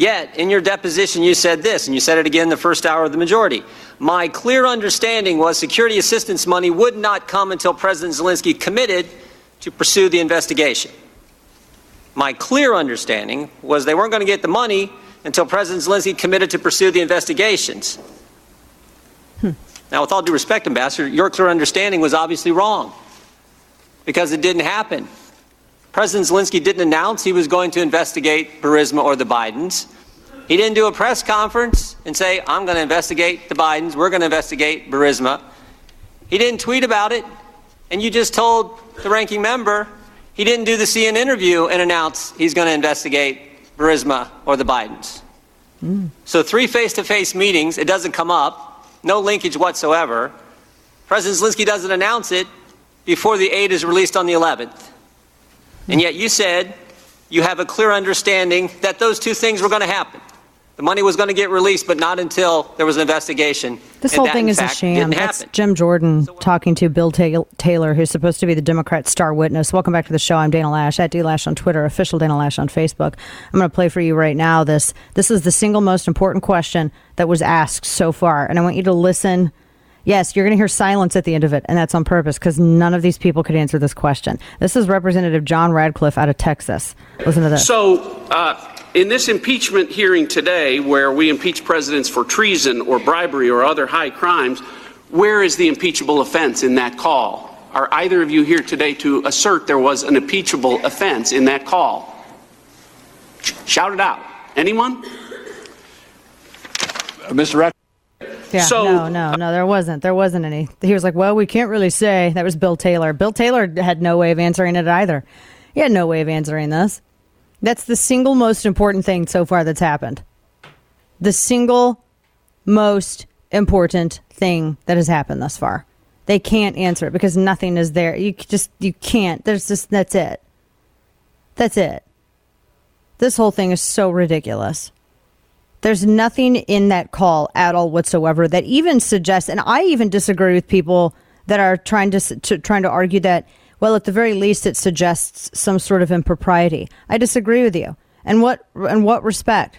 Yet, in your deposition, you said this, and you said it again the first hour of the majority. My clear understanding was security assistance money would not come until President Zelensky committed to pursue the investigation. My clear understanding was they weren't going to get the money until President Zelensky committed to pursue the investigations. Hmm. Now, with all due respect, Ambassador, your clear understanding was obviously wrong because it didn't happen. President Zelensky didn't announce he was going to investigate Burisma or the Bidens. He didn't do a press conference and say, I'm going to investigate the Bidens, we're going to investigate Burisma. He didn't tweet about it, and you just told the ranking member he didn't do the C N N interview and announce he's going to investigate Burisma or the Bidens. Mm. So three face-to-face meetings, it doesn't come up, no linkage whatsoever. President Zelensky doesn't announce it before the aid is released on the eleventh. And yet you said you have a clear understanding that those two things were going to happen. The money was going to get released, but not until there was an investigation. This and whole that, thing is a fact, sham. didn't That's happen. Jim Jordan talking to Bill Ta- Taylor, who's supposed to be the Democrat star witness. Welcome back to the show. I'm Dana Lash, at D Lash on Twitter, official Dana Lash on Facebook. I'm going to play for you right now. This this is the single most important question that was asked so far, and I want you to listen. Yes, you're going to hear silence at the end of it, and that's on purpose because none of these people could answer this question. This is Representative John Radcliffe out of Texas. Listen to this. So, uh, in this impeachment hearing today, where we impeach presidents for treason or bribery or other high crimes, where is the impeachable offense in that call? Are either of you here today to assert there was an impeachable offense in that call? Shout it out. Anyone? Uh, Mister Radcliffe. Yeah, so, no, no, no, there wasn't. There wasn't any. He was like, well, we can't really say. That was Bill Taylor. Bill Taylor had no way of answering it either. He had no way of answering this. That's the single most important thing so far that's happened. The single most important thing that has happened thus far. They can't answer it because nothing is there. You just, you can't. There's just, that's it. That's it. This whole thing is so ridiculous. There's nothing in that call at all whatsoever that even suggests, and I even disagree with people that are trying to, to trying to argue that, well, at the very least, it suggests some sort of impropriety. I disagree with you. And what, in what respect?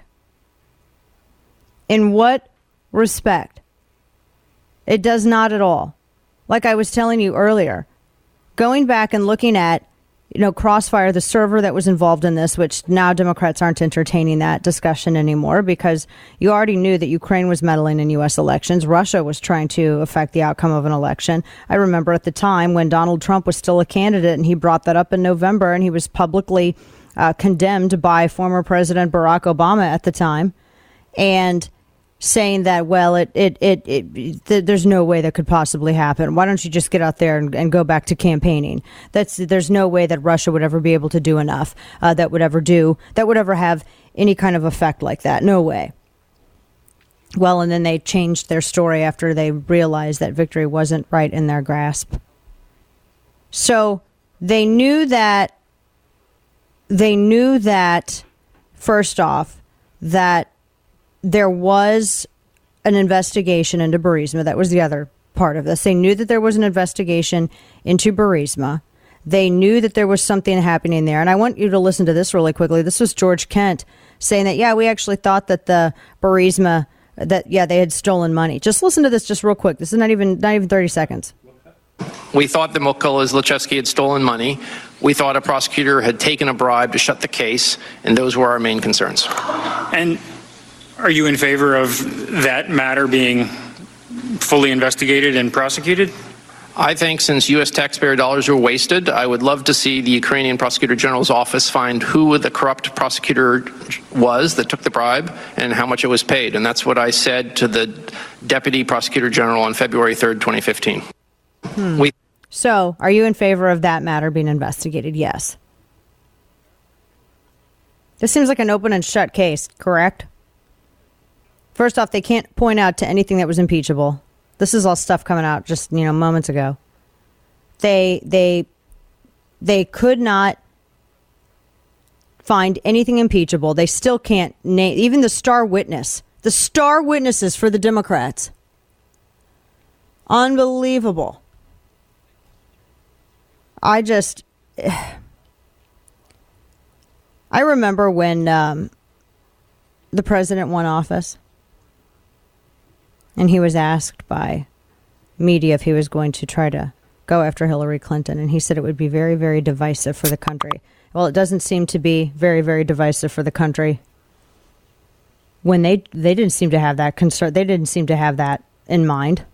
In what respect? It does not at all. Like I was telling you earlier, going back and looking at, you know, Crossfire, the server that was involved in this, which now Democrats aren't entertaining that discussion anymore because you already knew that Ukraine was meddling in U S elections. Russia was trying to affect the outcome of an election. I remember at the time when Donald Trump was still a candidate and he brought that up in November and he was publicly uh, condemned by former President Barack Obama at the time and saying that, well, it, it, it, it th- there's no way that could possibly happen. Why don't you just get out there and, and go back to campaigning? That's there's no way that Russia would ever be able to do enough uh, that would ever do that would ever have any kind of effect like that. No way. Well, and then they changed their story after they realized that victory wasn't right in their grasp. So they knew that they knew that first off that there was an investigation into Burisma. That was the other part of this. They knew that there was an investigation into Burisma. They knew that there was something happening there. And I want you to listen to this really quickly. This was George Kent saying that, yeah, we actually thought that the Burisma, that, yeah, they had stolen money. Just listen to this just real quick. This is not even not even thirty seconds. We thought that Mykola Zlochevsky had stolen money. We thought a prosecutor had taken a bribe to shut the case. And those were our main concerns. And are you in favor of that matter being fully investigated and prosecuted? I think since U S taxpayer dollars were wasted, I would love to see the Ukrainian Prosecutor General's office find who the corrupt prosecutor was that took the bribe and how much it was paid. And that's what I said to the Deputy Prosecutor General on February third, twenty fifteen. Hmm. We- so are you in favor of that matter being investigated? Yes. This seems like an open and shut case, correct? First off, they can't point out to anything that was impeachable. This is all stuff coming out just, you know, moments ago. They they they could not find anything impeachable. They still can't name even the star witness. The star witnesses for the Democrats. Unbelievable. I just I remember when um the president won office, and he was asked by media if he was going to try to go after Hillary Clinton, and he said it would be very, very divisive for the country. Well, it doesn't seem to be very, very divisive for the country when they they didn't seem to have that concern. They didn't seem to have that in mind.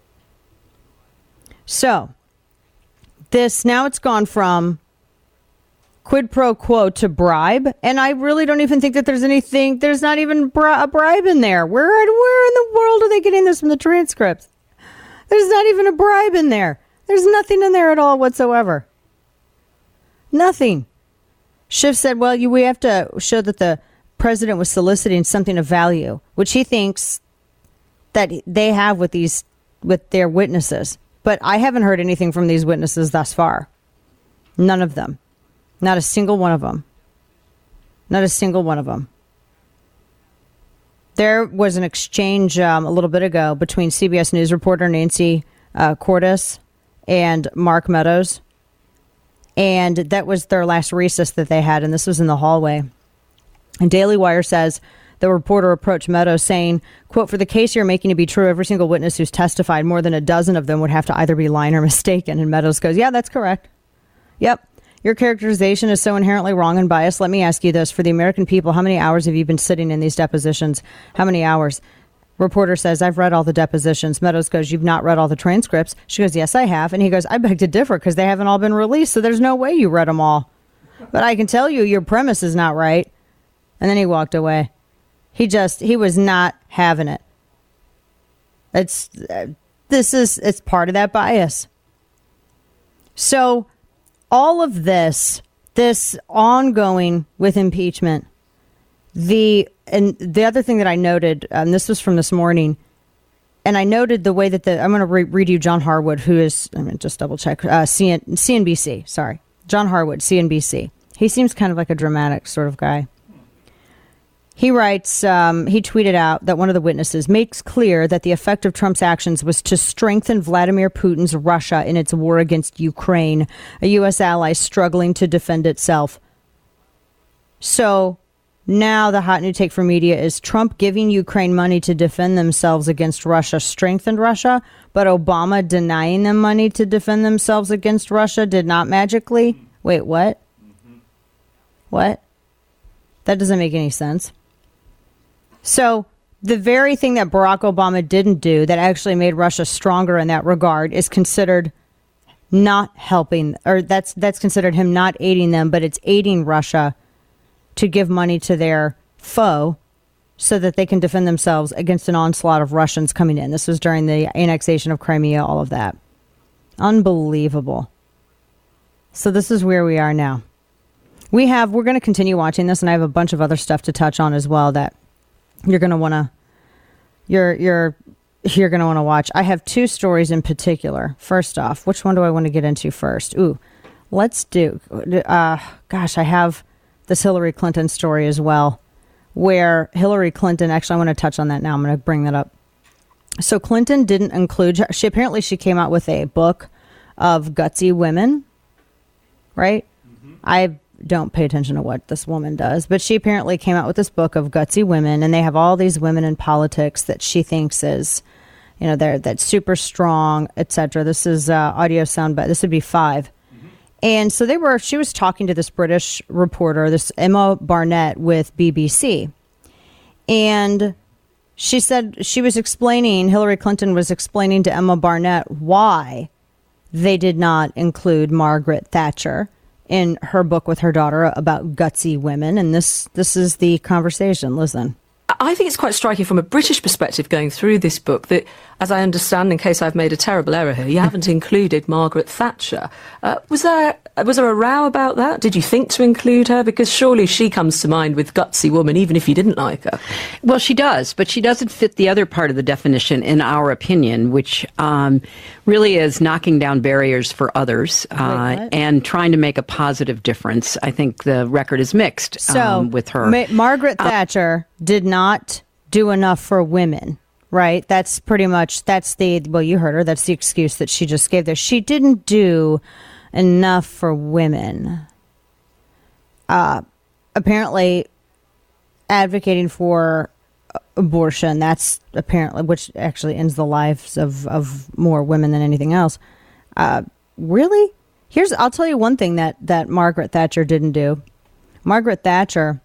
So this now it's gone from quid pro quo to bribe, and I really don't even think that there's anything. There's not even bri- a bribe in there. Where where in the world are they getting this from the transcripts? There's not even a bribe in there. There's nothing in there at all whatsoever. Nothing. Schiff said, well, you, we have to show that the president was soliciting something of value, which he thinks that they have with these, with their witnesses. But I haven't heard anything from these witnesses thus far. None of them. Not a single one of them. Not a single one of them. There was an exchange um, a little bit ago between C B S News reporter Nancy uh, Cordes and Mark Meadows. And that was their last recess that they had. And this was in the hallway. And Daily Wire says the reporter approached Meadows saying, quote, for the case you're making to be true, every single witness who's testified, more than a dozen of them would have to either be lying or mistaken. And Meadows goes, yeah, that's correct. Yep. Your characterization is so inherently wrong and biased. Let me ask you this. For the American people, how many hours have you been sitting in these depositions? How many hours? Reporter says, I've read all the depositions. Meadows goes, you've not read all the transcripts. She goes, yes, I have. And he goes, I beg to differ because they haven't all been released, so there's no way you read them all. But I can tell you your premise is not right. And then he walked away. He just, he was not having it. It's, uh, this is, it's part of that bias. So all of this, this ongoing with impeachment, the, and the other thing that I noted, and um, this was from this morning, and I noted the way that the, I'm going to re- read you John Harwood, who is, I'm going to just double check, uh, C N, C N B C, sorry. John Harwood, C N B C. He seems kind of like a dramatic sort of guy. He writes, um, he tweeted out that one of the witnesses makes clear that the effect of Trump's actions was to strengthen Vladimir Putin's Russia in its war against Ukraine, a U S ally struggling to defend itself. So now the hot new take for media is Trump giving Ukraine money to defend themselves against Russia strengthened Russia, but Obama denying them money to defend themselves against Russia did not magically. Wait, what? Mm-hmm. What? That doesn't make any sense. So the very thing that Barack Obama didn't do that actually made Russia stronger in that regard is considered not helping, or that's that's considered him not aiding them, but it's aiding Russia to give money to their foe so that they can defend themselves against an onslaught of Russians coming in. This was during the annexation of Crimea, all of that. Unbelievable. So this is where we are now. We have, we're going to continue watching this, and I have a bunch of other stuff to touch on as well that you're going to want to, you're, you're, you're going to want to watch. I have two stories in particular. First off, which one do I want to get into first? Ooh, let's do, uh, gosh, I have this Hillary Clinton story as well, where Hillary Clinton, actually, I want to touch on that now. I'm going to bring that up. So Clinton didn't include, she apparently she came out with a book of gutsy women, right? Mm-hmm. I don't pay attention to what this woman does, but she apparently came out with this book of gutsy women, and they have all these women in politics that she thinks is, you know, they're that's super strong, et cetera. This is uh, audio soundbite. This would be five. Mm-hmm. And so they were, she was talking to this British reporter, this Emma Barnett with B B C. And she said, she was explaining, Hillary Clinton was explaining to Emma Barnett why they did not include Margaret Thatcher in her book with her daughter about gutsy women. And this this is the conversation. Listen. I think it's quite striking from a British perspective going through this book that, as I understand, in case I've made a terrible error here, you haven't included Margaret Thatcher. Uh, was there was there a row about that? Did you think to include her? Because surely she comes to mind with gutsy woman, even if you didn't like her. Well, she does, but she doesn't fit the other part of the definition, in our opinion, which um, really is knocking down barriers for others uh, Wait, and trying to make a positive difference. I think the record is mixed so, um, with her. Ma- Margaret Thatcher uh, did not do enough for women, right? That's pretty much, that's the, well, you heard her, that's the excuse that she just gave there. She didn't do enough for women. Uh, apparently advocating for abortion. That's apparently, which actually ends the lives of, of more women than anything else. Uh, really? Here's, I'll tell you one thing that, that Margaret Thatcher didn't do. Margaret Thatcher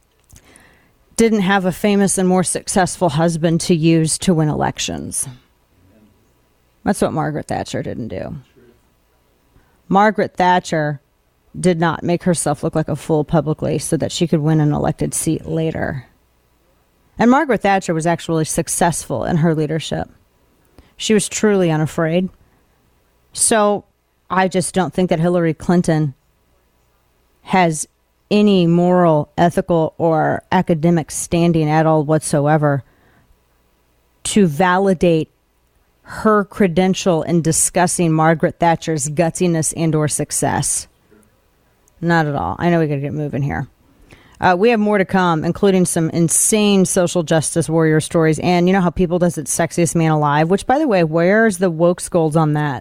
didn't have a famous and more successful husband to use to win elections. That's what Margaret Thatcher didn't do. Margaret Thatcher did not make herself look like a fool publicly so that she could win an elected seat later. And Margaret Thatcher was actually successful in her leadership. She was truly unafraid. So I just don't think that Hillary Clinton has any moral, ethical, or academic standing at all whatsoever to validate her credential in discussing Margaret Thatcher's gutsiness and or success. Not at all. I know we got to get moving here. Uh, we have more to come, including some insane social justice warrior stories. And you know how People does its Sexiest Man Alive, which, by the way, where's the woke scolds on that?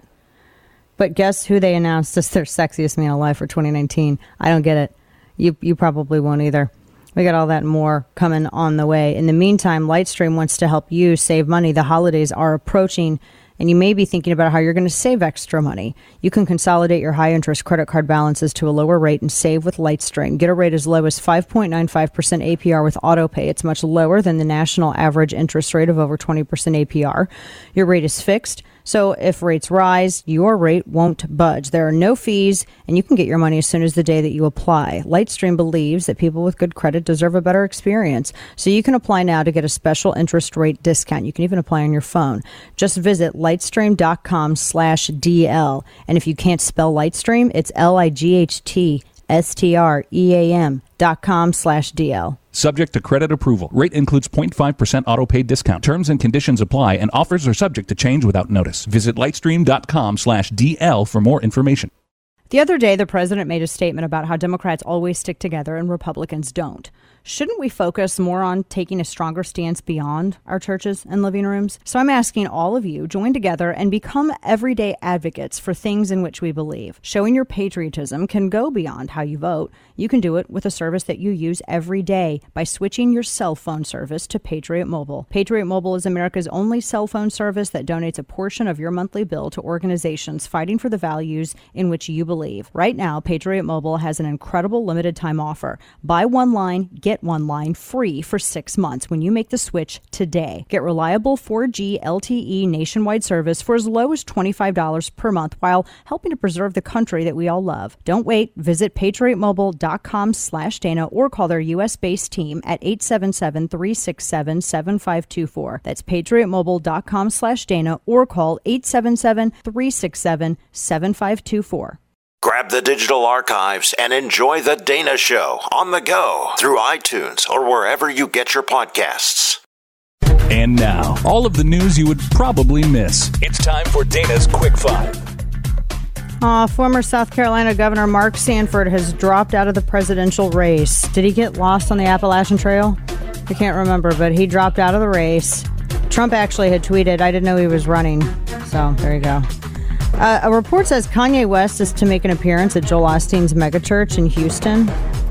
But guess who they announced as their Sexiest Man Alive for twenty nineteen? I don't get it. You you probably won't either. We got all that and more coming on the way. In the meantime, Lightstream wants to help you save money. The holidays are approaching, and you may be thinking about how you're going to save extra money. You can consolidate your high-interest credit card balances to a lower rate and save with Lightstream. Get a rate as low as five point nine five percent A P R with AutoPay. It's much lower than the national average interest rate of over twenty percent A P R. Your rate is fixed, so if rates rise, your rate won't budge. There are no fees, and you can get your money as soon as the day that you apply. Lightstream believes that people with good credit deserve a better experience, so you can apply now to get a special interest rate discount. You can even apply on your phone. Just visit lightstream.com slash DL, and if you can't spell Lightstream, it's L I G H T S T R E A M dot com slash DL. Subject to credit approval. Rate includes zero point five percent auto-pay discount. Terms and conditions apply, and offers are subject to change without notice. Visit lightstream.com slash DL for more information. The other day, the president made a statement about how Democrats always stick together and Republicans don't. Shouldn't we focus more on taking a stronger stance beyond our churches and living rooms? So I'm asking all of you, join together and become everyday advocates for things in which we believe. Showing your patriotism can go beyond how you vote. You can do it with a service that you use every day by switching your cell phone service to Patriot Mobile. Patriot Mobile is America's only cell phone service that donates a portion of your monthly bill to organizations fighting for the values in which you believe. Right now, Patriot Mobile has an incredible limited time offer. Buy one line, get one line free for six months when you make the switch today. Get reliable four G L T E nationwide service for as low as twenty-five dollars per month while helping to preserve the country that we all love. Don't wait. Visit patriotmobile.com slash Dana or call their U S-based team at eight seven seven, three six seven, seven five two four. That's patriotmobile.com slash Dana or call eight seven seven, three six seven, seven five two four. Grab the digital archives and enjoy The Dana Show on the go through iTunes or wherever you get your podcasts. And now, all of the news you would probably miss. It's time for Dana's Quick Five. Uh, former South Carolina Governor Mark Sanford has dropped out of the presidential race. Did he get lost on the Appalachian Trail? I can't remember, but he dropped out of the race. Trump actually had tweeted, I didn't know he was running. So there you go. Uh, a report says Kanye West is to make an appearance at Joel Osteen's megachurch in Houston.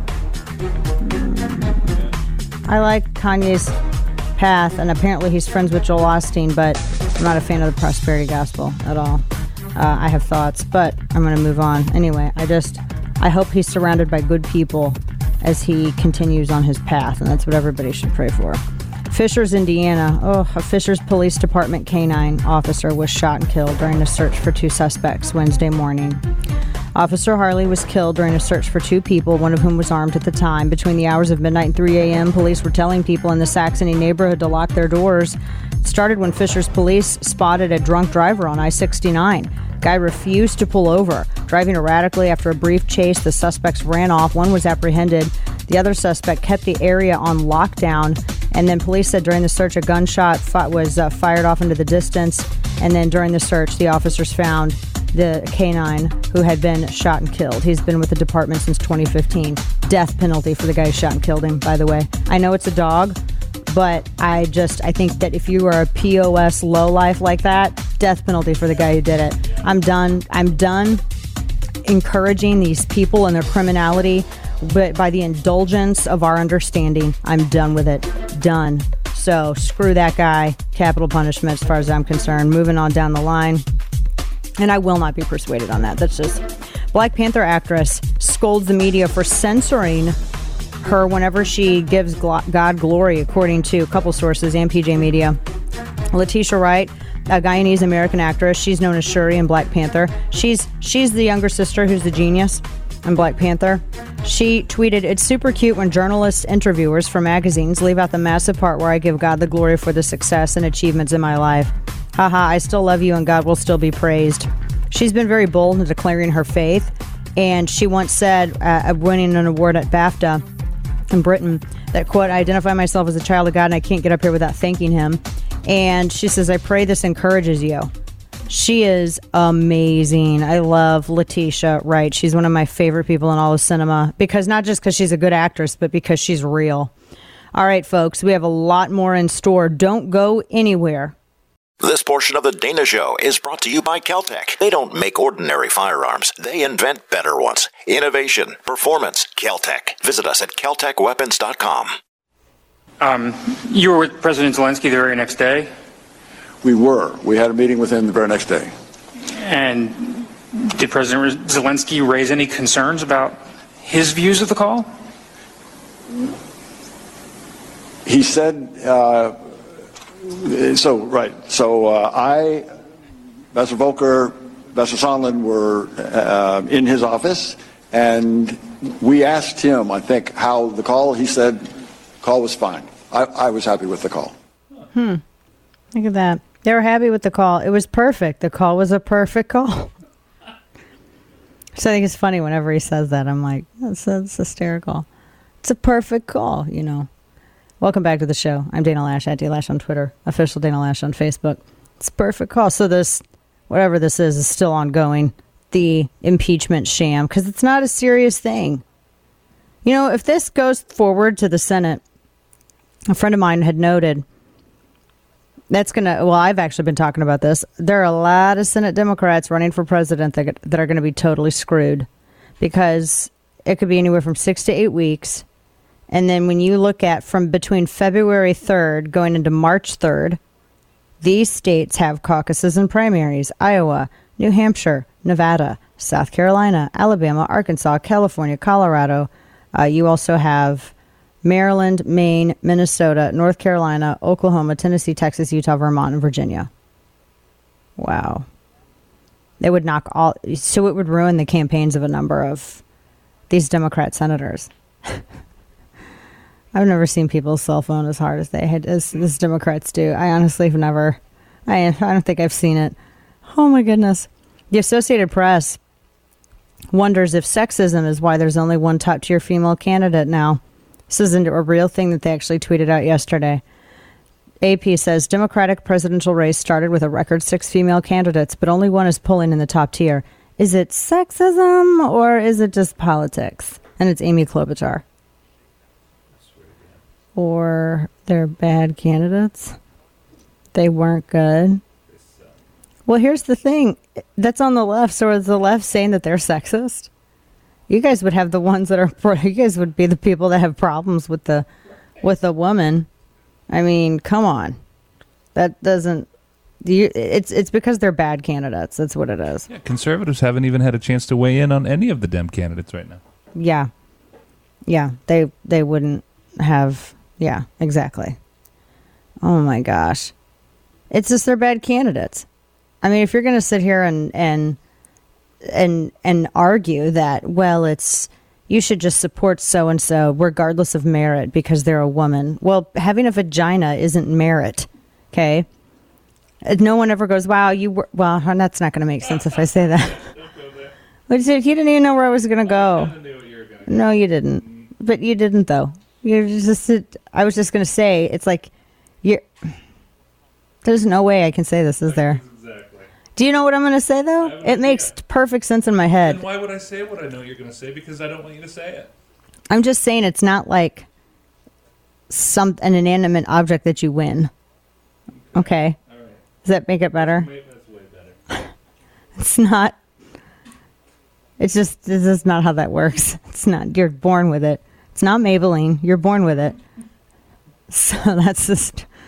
I like Kanye's path, and apparently he's friends with Joel Osteen, but I'm not a fan of the prosperity gospel at all. Uh, I have thoughts, but I'm going to move on. Anyway, I just, I hope he's surrounded by good people as he continues on his path, and that's what everybody should pray for. Fishers, Indiana. Oh, a Fishers Police Department canine officer was shot and killed during a search for two suspects Wednesday morning. Officer Harley was killed during a search for two people, one of whom was armed at the time. Between the hours of midnight and three a.m., police were telling people in the Saxony neighborhood to lock their doors. It started when Fishers police spotted a drunk driver on I sixty-nine. Guy refused to pull over. Driving erratically after a brief chase, the suspects ran off. One was apprehended. The other suspect kept the area on lockdown. And then police said during the search, a gunshot fi- was uh, fired off into the distance. And then during the search, the officers found the canine who had been shot and killed. He's been with the department since twenty fifteen. Death penalty for the guy who shot and killed him, by the way. I know it's a dog, but I just, I think that if you are a P O S lowlife like that, death penalty for the guy who did it. I'm done. I'm done encouraging these people and their criminality, but by the indulgence of our understanding, I'm done with it. Done. So screw that guy. Capital punishment as far as I'm concerned. Moving on down the line. And I will not be persuaded on that. That's just... Black Panther actress scolds the media for censoring her whenever she gives God glory, according to a couple sources and P J Media. Letitia Wright, a Guyanese American actress. She's known as Shuri in Black Panther. She's she's the younger sister who's the genius in Black Panther. She tweeted, "It's super cute when journalists, interviewers from magazines leave out the massive part where I give God the glory for the success and achievements in my life. Haha, I still love you and God will still be praised." She's been very bold in declaring her faith, and she once said, uh, winning an award at BAFTA in Britain, that, quote, "I identify myself as a child of God and I can't get up here without thanking him." And she says, "I pray this encourages you." She is amazing. I love Letitia Wright. She's one of my favorite people in all of cinema, because not just because she's a good actress, but because she's real. All right, folks, we have a lot more in store. Don't go anywhere. This portion of the Dana Show is brought to you by Keltec. They don't make ordinary firearms. They invent better ones. Innovation, performance, Keltec. Visit us at keltec weapons dot com. Um, you were with President Zelensky the very next day? We were. We had a meeting with him the very next day. And did President Zelensky raise any concerns about his views of the call? He said... Uh, So, right. So uh, I, Ambassador Volker, Ambassador Sondland were uh, in his office, and we asked him, I think, how the call, he said the call was fine. I, I was happy with the call. Hmm. Look at that. They were happy with the call. It was perfect. The call was a perfect call. So I think it's funny whenever he says that. I'm like, that's, that's hysterical. It's a perfect call, you know. Welcome back to the show. I'm Dana Lash, at D Lash on Twitter, official Dana Lash on Facebook. It's a perfect call. So this, whatever this is, is still ongoing. The impeachment sham, because it's not a serious thing. You know, if this goes forward to the Senate, a friend of mine had noted, that's going to, well, I've actually been talking about this. There are a lot of Senate Democrats running for president that, that are going to be totally screwed, because it could be anywhere from six to eight weeks. And then when you look at from between February third going into March third, these states have caucuses and primaries: Iowa, New Hampshire, Nevada, South Carolina, Alabama, Arkansas, California, Colorado. Uh, you also have Maryland, Maine, Minnesota, North Carolina, Oklahoma, Tennessee, Texas, Utah, Vermont, and Virginia. Wow. They would knock all... So it would ruin the campaigns of a number of these Democrat senators. I've never seen people's cell phone as hard as they had, as, as Democrats do. I honestly have never. I, I don't think I've seen it. Oh my goodness. The Associated Press wonders if sexism is why there's only one top tier female candidate now. This isn't a real thing that they actually tweeted out yesterday. A P says Democratic presidential race started with a record six female candidates, but only one is pulling in the top tier. Is it sexism or is it just politics? And it's Amy Klobuchar. Or they're bad candidates. They weren't good. Well, here's the thing. That's on the left. So is the left saying that they're sexist? You guys would have the ones that are, you guys would be the people that have problems with the, with a woman. I mean, come on. That doesn't, you, it's, it's because they're bad candidates. That's what it is. Yeah, conservatives haven't even had a chance to weigh in on any of the Dem candidates right now. Yeah. Yeah. They, they wouldn't have. Yeah, exactly. Oh my gosh. It's just they're bad candidates. I mean, if you're going to sit here and, and, and, and argue that, well, it's, you should just support so-and-so regardless of merit because they're a woman. Well, having a vagina isn't merit. Okay. No one ever goes, wow, you were, well, that's not going to make sense if I say that. But you didn't even know where I was going to go. No, you didn't. But you didn't though. You're just, I was just going to say, it's like, you're, there's no way I can say this, is there? Exactly. Do you know what I'm going to say, though? It makes perfect sense in my head. And why would I say what I know you're going to say? Because I don't want you to say it. I'm just saying it's not like some an inanimate object that you win. Okay. okay. All right. Does that make it better? That's way better. It's not. It's just, this is not how that works. It's not, you're born with it. It's not Maybelline. You're born with it. So that's just,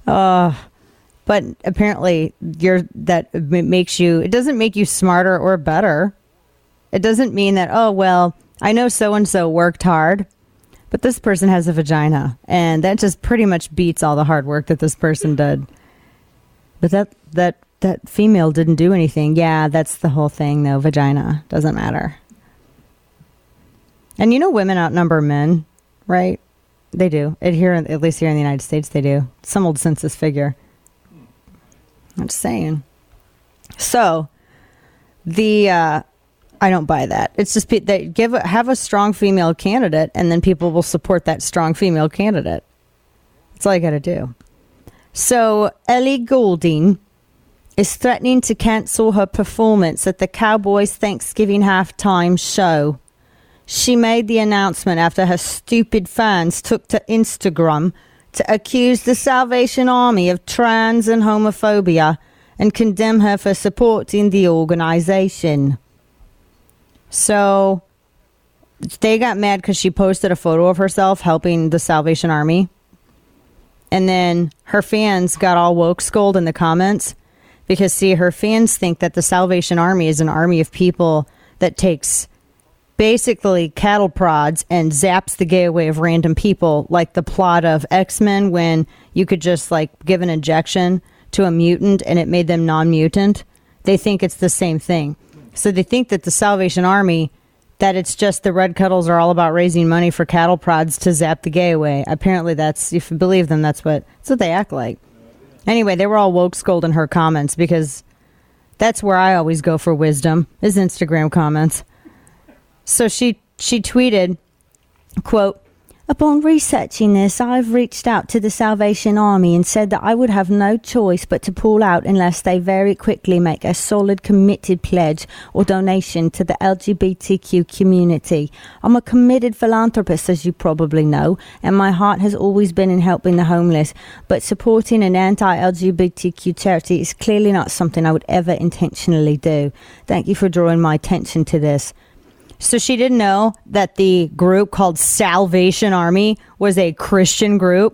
Uh, but apparently you're that it makes you, it doesn't make you smarter or better. It doesn't mean that, oh, well, I know so-and-so worked hard, but this person has a vagina. And that just pretty much beats all the hard work that this person did. But that, that, that female didn't do anything. Yeah, that's the whole thing, though. Vagina doesn't matter. And you know women outnumber men, right? They do. It here, at least here in the United States, they do. Some old census figure. I'm just saying. So, the... Uh, I don't buy that. It's just pe- they give a, have a strong female candidate, and then people will support that strong female candidate. That's all you got to do. So Ellie Goulding is threatening to cancel her performance at the Cowboys Thanksgiving halftime show. She made the announcement after her stupid fans took to Instagram to accuse the Salvation Army of trans and homophobia and condemn her for supporting the organization. So they got mad because she posted a photo of herself helping the Salvation Army. And then her fans got all woke scolded in the comments because, see, her fans think that the Salvation Army is an army of people that takes basically cattle prods and zaps the gay away of random people, like the plot of X-Men when you could just like give an injection to a mutant and it made them non-mutant. They think it's the same thing. So they think that the Salvation Army, that it's just the Red Cuddles are all about raising money for cattle prods to zap the gay away. Apparently that's, if you believe them, that's what, that's what they act like. Anyway, they were all woke scolding her comments because that's where I always go for wisdom, is Instagram comments. So she, she tweeted, quote, "Upon researching this, I've reached out to the Salvation Army and said that I would have no choice but to pull out unless they very quickly make a solid, committed pledge or donation to the L G B T Q community. I'm a committed philanthropist, as you probably know, and my heart has always been in helping the homeless, but supporting an anti-L G B T Q charity is clearly not something I would ever intentionally do. Thank you for drawing my attention to this." So she didn't know that the group called Salvation Army was a Christian group.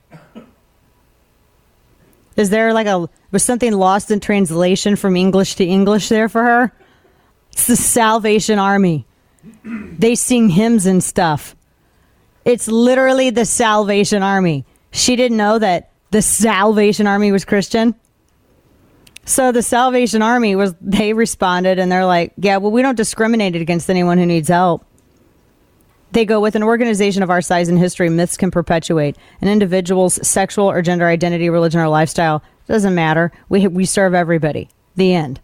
Is there like a, was something lost in translation from English to English there for her? It's the Salvation Army. They sing hymns and stuff. It's literally the Salvation Army. She didn't know that the Salvation Army was Christian. So the Salvation Army was, they responded and they're like, yeah, well, we don't discriminate against anyone who needs help. They go, with an organization of our size and history, myths can perpetuate. An individual's sexual or gender identity, religion, or lifestyle doesn't matter. We we serve everybody. The end.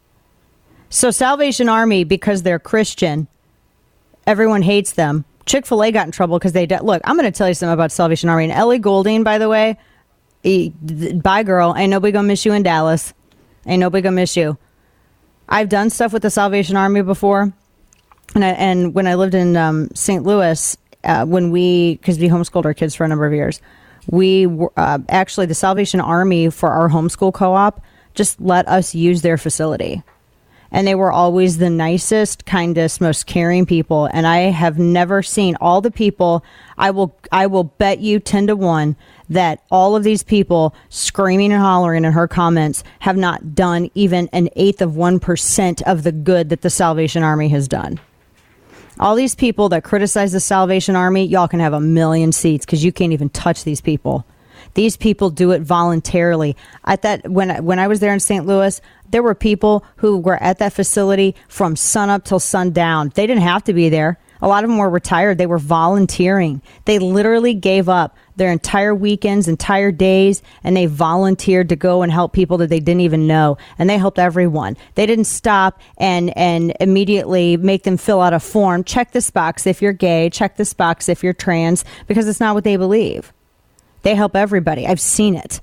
So Salvation Army, because they're Christian, everyone hates them. Chick-fil-A got in trouble because they, de- look, I'm going to tell you something about Salvation Army. And Ellie Goulding, by the way, he, bye girl, ain't nobody going to miss you in Dallas. Ain't nobody gonna miss you. I've done stuff with the Salvation Army before. And I, and when I lived in um, Saint Louis, uh, when we, because we homeschooled our kids for a number of years, we uh, actually, the Salvation Army for our homeschool co-op just let us use their facility. And they were always the nicest, kindest, most caring people. And I have never seen all the people, I will I will bet you ten to one that all of these people screaming and hollering in her comments have not done even an eighth of one percent of the good that the Salvation Army has done. All these people that criticize the Salvation Army, y'all can have a million seats because you can't even touch these people. These people do it voluntarily. At that, when when I was there in Saint Louis, there were people who were at that facility from sunup till sundown. They didn't have to be there. A lot of them were retired. They were volunteering. They literally gave up their entire weekends, entire days, and they volunteered to go and help people that they didn't even know. And they helped everyone. They didn't stop and, and immediately make them fill out a form. Check this box if you're gay. Check this box if you're trans, because it's not what they believe. They help everybody. I've seen it.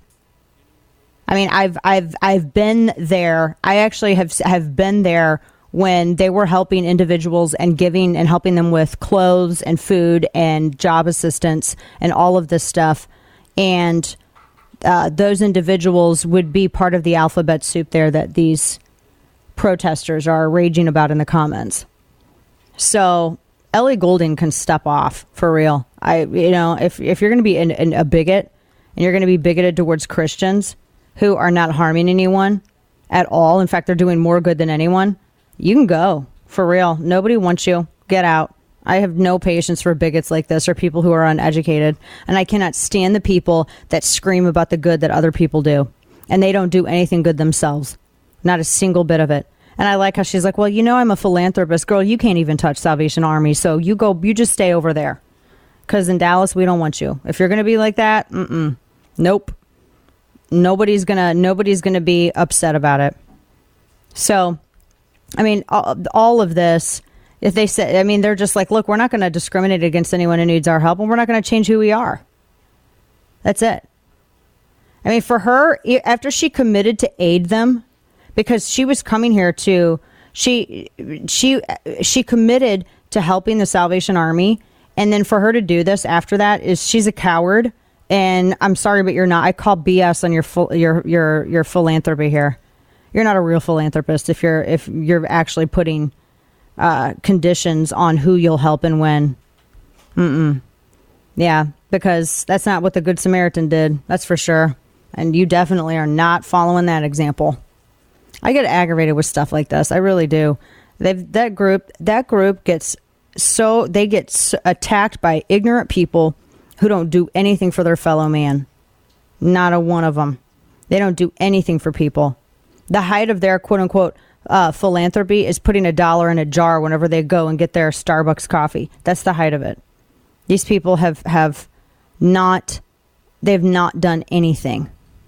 I mean, I've I've I've been there. I actually have have been there when they were helping individuals and giving and helping them with clothes and food and job assistance and all of this stuff. And uh, those individuals would be part of the alphabet soup there that these protesters are raging about in the comments. So Ellie Goulding can step off for real. I, you know, if if you're going to be an, an, a bigot and you're going to be bigoted towards Christians who are not harming anyone at all. In fact, they're doing more good than anyone. You can go. For real. Nobody wants you. Get out. I have no patience for bigots like this or people who are uneducated. And I cannot stand the people that scream about the good that other people do. And they don't do anything good themselves. Not a single bit of it. And I like how she's like, well, you know, I'm a philanthropist. Girl, you can't even touch Salvation Army. So you go, you just stay over there. Because in Dallas, we don't want you. If you're going to be like that, mm-mm. Nope. Nobody's going to, nobody's going to be upset about it. So, I mean, all, all of this, if they say, I mean, they're just like, look, we're not going to discriminate against anyone who needs our help, and we're not going to change who we are. That's it. I mean, for her, after she committed to aid them, because she was coming here to, she, she, she committed to helping the Salvation Army. And then for her to do this after that is she's a coward. And I'm sorry, but you're not. I call B S on your full, your, your, your philanthropy here. You're not a real philanthropist if you're, if you're actually putting uh, conditions on who you'll help and when. Mm-mm. Yeah, because that's not what the Good Samaritan did. That's for sure. And you definitely are not following that example. I get aggravated with stuff like this. I really do. They've, that group, that group gets so, they get so attacked by ignorant people who don't do anything for their fellow man. Not a one of them. They don't do anything for people. The height of their quote unquote uh, philanthropy is putting a dollar in a jar whenever they go and get their Starbucks coffee. That's the height of it. These people have, have not, they've not done anything.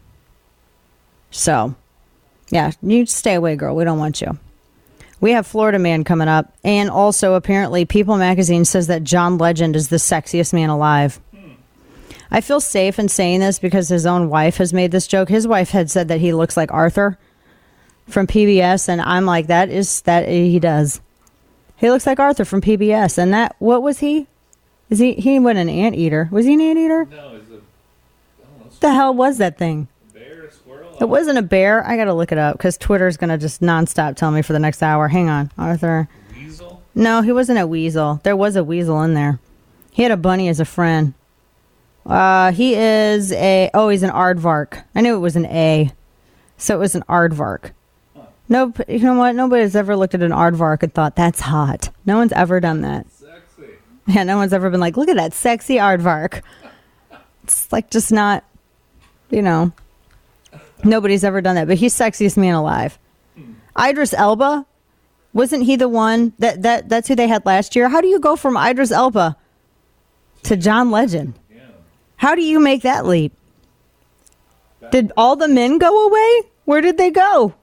So, yeah, you stay away, girl. We don't want you. We have Florida Man coming up. And also, apparently, People Magazine says that John Legend is the sexiest man alive. Hmm. I feel safe in saying this because his own wife has made this joke. His wife had said that he looks like Arthur from P B S. And I'm like, that is, that he does. He looks like Arthur from P B S. And that, what was he? Is he, he wasn't an anteater. Was he an anteater? No, he's a, I don't know. What the hell was that thing? It wasn't a bear. I got to look it up because Twitter's going to just nonstop tell me for the next hour. Hang on, Arthur. Weasel? No, he wasn't a weasel. There was a weasel in there. He had a bunny as a friend. Uh, he is a, oh, he's an aardvark. I knew it was an A. So it was an aardvark. Huh. No, you know what? Nobody's ever looked at an aardvark and thought, that's hot. No one's ever done that. Sexy. Yeah, no one's ever been like, look at that sexy aardvark. It's like just not, you know. Nobody's ever done that, but he's sexiest man alive. Hmm. Idris Elba, wasn't he the one that, that that's who they had last year? How do you go from Idris Elba to John Legend? Yeah. How do you make that leap? Did all the men go away? Where did they go?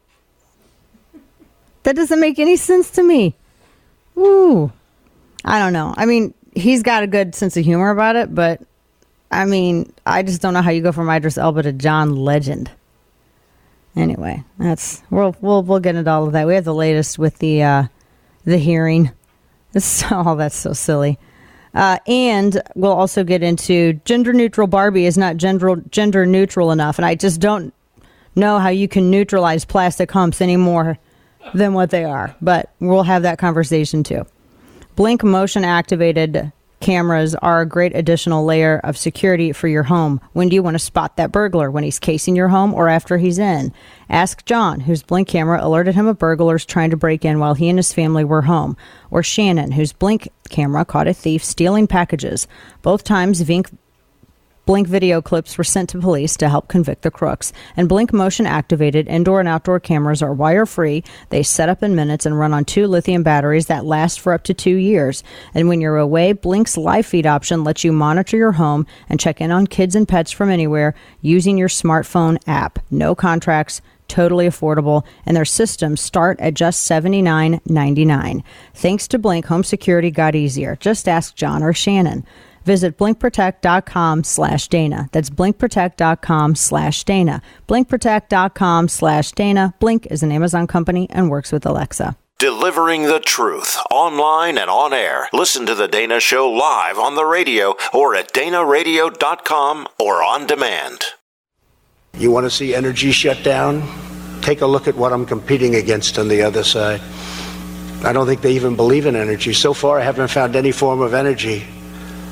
That doesn't make any sense to me. Ooh, I don't know. I mean, he's got a good sense of humor about it, but I mean, I just don't know how you go from Idris Elba to John Legend. Anyway, that's we'll we'll we'll get into all of that. We have the latest with the uh, the hearing. This oh, that's so silly. Uh, and we'll also get into gender neutral Barbie is not gender gender neutral enough, and I just don't know how you can neutralize plastic humps any more than what they are. But we'll have that conversation too. Blink motion activated cameras are a great additional layer of security for your home. When do you want to spot that burglar? When he's casing your home or after he's in? Ask John, whose Blink camera alerted him of burglars trying to break in while he and his family were home. Or Shannon, whose Blink camera caught a thief stealing packages. Both times, Vink Blink video clips were sent to police to help convict the crooks. And Blink motion-activated indoor and outdoor cameras are wire-free. They set up in minutes and run on two lithium batteries that last for up to two years. And when you're away, Blink's live feed option lets you monitor your home and check in on kids and pets from anywhere using your smartphone app. No contracts, totally affordable, and their systems start at just seventy-nine ninety-nine. Thanks to Blink, home security got easier. Just ask John or Shannon. Visit blinkprotect.com slash Dana. That's blinkprotect.com slash Dana. blinkprotect.com slash Dana. Blink is an Amazon company and works with Alexa. Delivering the truth online and on air. Listen to The Dana Show live on the radio or at dana radio dot com or on demand. You want to see energy shut down? Take a look at what I'm competing against on the other side. I don't think they even believe in energy. So far, I haven't found any form of energy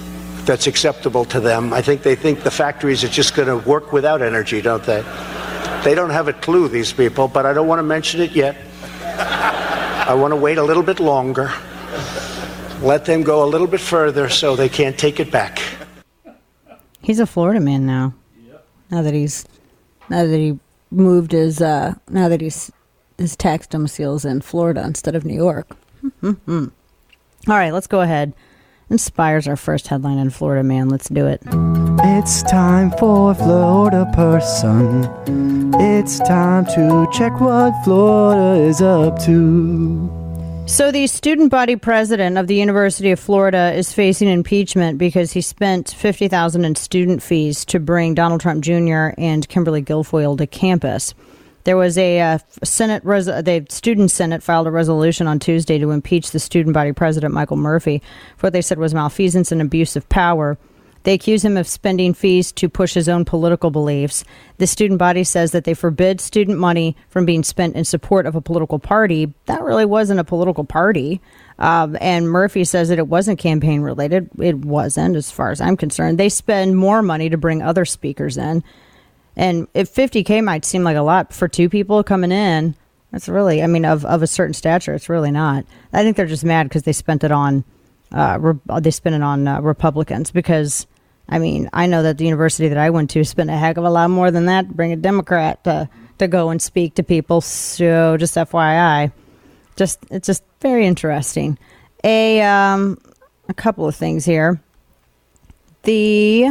that's acceptable to them. I think they think the factories are just going to work without energy, don't they? They don't have a clue, these people, but I don't want to mention it yet. I want to wait a little bit longer. Let them go a little bit further so they can't take it back. He's a Florida man now. Yep. Now that he's, now that he moved his, uh, now that he's his tax domicile's in Florida instead of New York. Mm-hmm. All right, let's go ahead. Inspires our first headline in Florida man. Let's do it. It's time for Florida Person. It's time to check what Florida is up to. So the student body president of the University of Florida is facing impeachment because he spent fifty thousand dollars in student fees to bring Donald Trump Junior and Kimberly Guilfoyle to campus. There was a uh, Senate, res- the student Senate filed a resolution on Tuesday to impeach the student body president, Michael Murphy, for what they said was malfeasance and abuse of power. They accuse him of spending fees to push his own political beliefs. The student body says that they forbid student money from being spent in support of a political party. That really wasn't a political party. Um, and Murphy says that it wasn't campaign related. It wasn't, as far as I'm concerned. They spend more money to bring other speakers in. And if fifty K might seem like a lot for two people coming in, that's really, I mean, of, of a certain stature, it's really not. I think they're just mad because they spent it on, uh, re- they spent it on uh, Republicans because, I mean, I know that the university that I went to spent a heck of a lot more than that to bring a Democrat to, to go and speak to people. So just F Y I, just it's just very interesting. A um, a couple of things here. The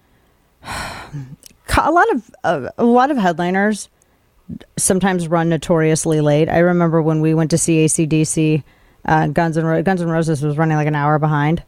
a lot of uh, a lot of headliners sometimes run notoriously late. I remember when we went to see A C D C, uh, Guns and Ro- Guns and Roses was running like an hour behind.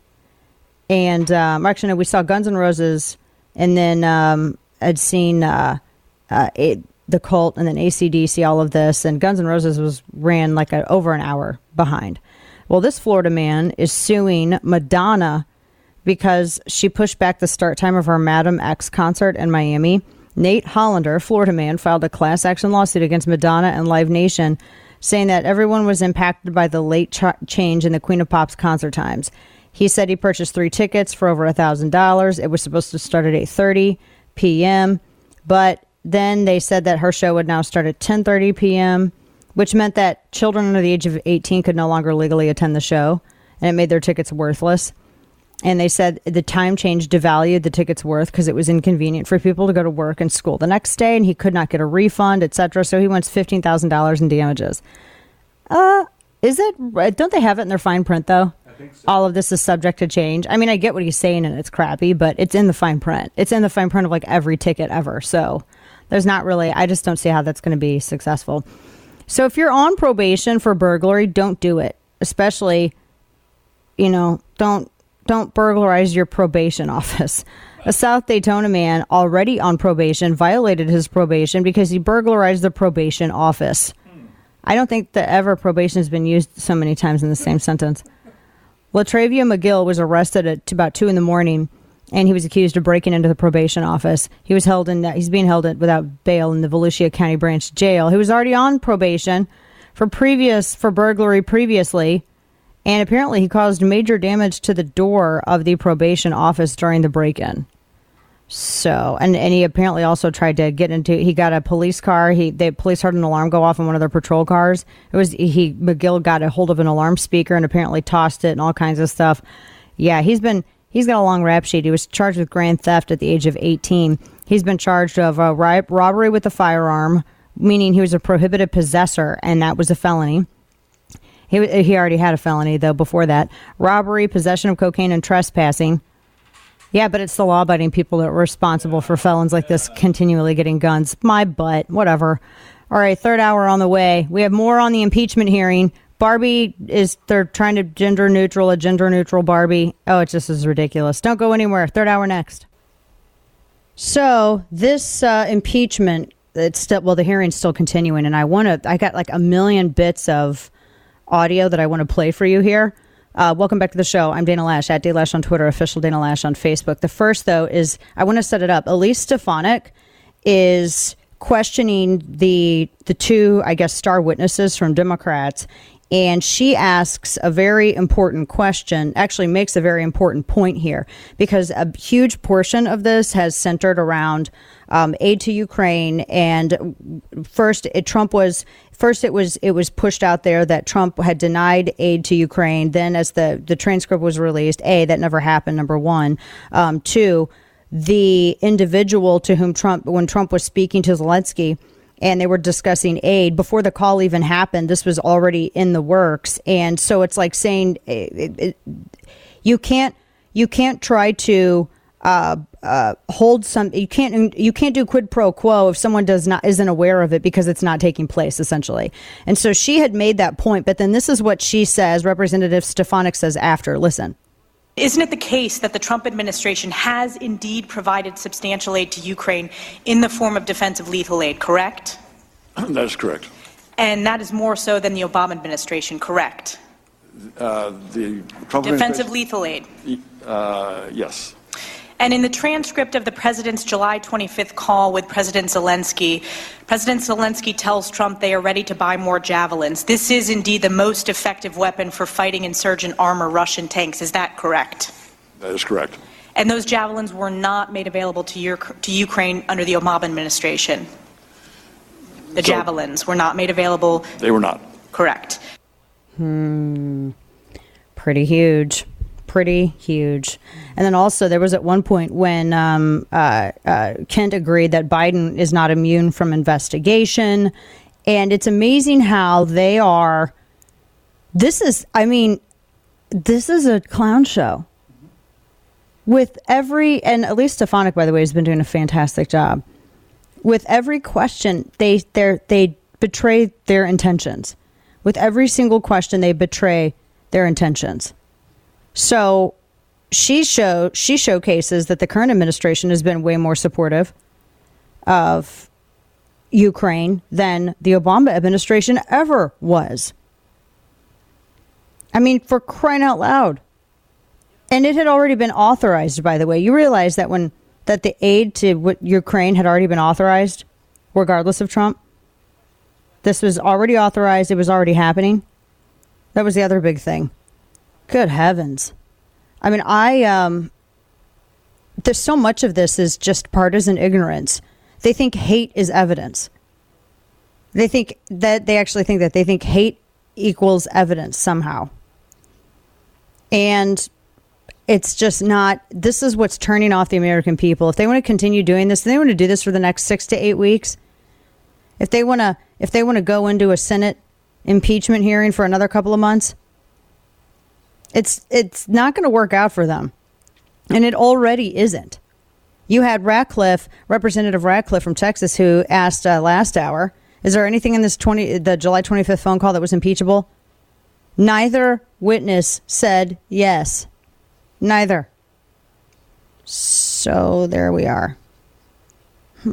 And um, actually, no, we saw Guns N' Roses, and then um, I'd seen uh, uh, it, the Cult, and then A C D C, all of this. And Guns N' Roses was ran like a, over an hour behind. Well, this Florida man is suing Madonna because she pushed back the start time of her Madam X concert in Miami. Nate Hollander, Florida man, filed a class action lawsuit against Madonna and Live Nation, saying that everyone was impacted by the late ch- change in the Queen of Pop's concert times. He said he purchased three tickets for over one thousand dollars. It was supposed to start at eight thirty p.m., but then they said that her show would now start at ten thirty p.m., which meant that children under the age of eighteen could no longer legally attend the show, and it made their tickets worthless. And they said the time change devalued the ticket's worth because it was inconvenient for people to go to work and school the next day, and he could not get a refund, et cetera. So he wants fifteen thousand dollars in damages. Uh, is it? Don't they have it in their fine print, though? So. All of this is subject to change. I mean, I get what he's saying, and it's crappy, but it's in the fine print. It's in the fine print of like every ticket ever. So there's not really, I just don't see how that's going to be successful. So if you're on probation for burglary, don't do it. Especially, you know, don't don't burglarize your probation office. A South Daytona man already on probation violated his probation because he burglarized the probation office. I don't think that ever probation has been used so many times in the same sentence. Latravia McGill was arrested at about two in the morning, and he was accused of breaking into the probation office. He was held in. He's being held without bail in the Volusia County Branch Jail. He was already on probation for previous for burglary previously, and apparently he caused major damage to the door of the probation office during the break-in. So, and, and he apparently also tried to get into, he got a police car. He, the police heard an alarm go off in one of their patrol cars. It was, he, McGill got a hold of an alarm speaker and apparently tossed it and all kinds of stuff. Yeah, he's been, he's got a long rap sheet. He was charged with grand theft at the age of eighteen. He's been charged of uh, robbery with a firearm, meaning he was a prohibited possessor, and that was a felony. He, he already had a felony, though, before that. Robbery, possession of cocaine, and trespassing. Yeah, but it's the law-abiding people that are responsible for felons like this continually getting guns. My butt. Whatever. All right, third hour on the way. We have more on the impeachment hearing. Barbie is, they're trying to gender neutral, a gender neutral Barbie. Oh, it just is ridiculous. Don't go anywhere. Third hour next. So this uh, impeachment, it's still, well, the hearing's still continuing, and I want to, I got like a million bits of audio that I want to play for you here. Uh, welcome back to the show. I'm Dana Lash, at Dana Lash on Twitter, official Dana Lash on Facebook. The first, though, is I want to set it up. Elise Stefanik is questioning the the two, I guess, star witnesses from Democrats And she asks a very important question, actually makes a very important point here, because a huge portion of this has centered around um, aid to Ukraine. And first, it, Trump was first it was it was pushed out there that Trump had denied aid to Ukraine. Then, as the the transcript was released, A, that never happened. Number one, um, two, the individual to whom Trump, when Trump was speaking to Zelensky, and they were discussing aid before the call even happened, this was already in the works. And so it's like saying it, it, you can't you can't try to uh, uh, hold some you can't you can't do quid pro quo if someone does not isn't aware of it because it's not taking place, essentially. And so she had made that point, but then this is what she says. Representative Stefanik says after. Listen. Isn't it the case that the Trump administration has indeed provided substantial aid to Ukraine in the form of defensive lethal aid, correct? That is correct. And that is more so than the Obama administration, correct? Uh, the Trump Defensive lethal aid. Uh, yes. And in the transcript of the president's July twenty-fifth call with President Zelensky, President Zelensky tells Trump they are ready to buy more javelins. This is indeed the most effective weapon for fighting insurgent armor Russian tanks. Is that correct? That is correct. And those javelins were not made available to, your, to Ukraine under the Obama administration? The So- javelins were not made available? They were not. Correct. Hmm. Pretty huge. Pretty huge. And then also there was at one point when um, uh, uh, Kent agreed that Biden is not immune from investigation. And it's amazing how they are. This is, I mean, this is a clown show. With every, and at least Stefanik, by the way, has been doing a fantastic job. With every question, they they they betray their intentions. With every single question, they betray their intentions. So she show she showcases that the current administration has been way more supportive of Ukraine than the Obama administration ever was. I mean, for crying out loud. And it had already been authorized, by the way. You realize that when that the aid to what Ukraine had already been authorized, regardless of Trump. This was already authorized. It was already happening. That was the other big thing. Good heavens. I mean, I, um, there's so much of this is just partisan ignorance. They think hate is evidence. They think that they actually think that they think hate equals evidence somehow. And it's just not, this is what's turning off the American people. If they want to continue doing this, if they want to do this for the next six to eight weeks, if they want to, if they want to go into a Senate impeachment hearing for another couple of months, it's, it's not going to work out for them. And it already isn't. You had Ratcliffe, Representative Ratcliffe from Texas, who asked uh, last hour, is there anything in this twenty, the July twenty-fifth phone call that was impeachable? Neither witness said yes. Neither. So there we are. Hmm.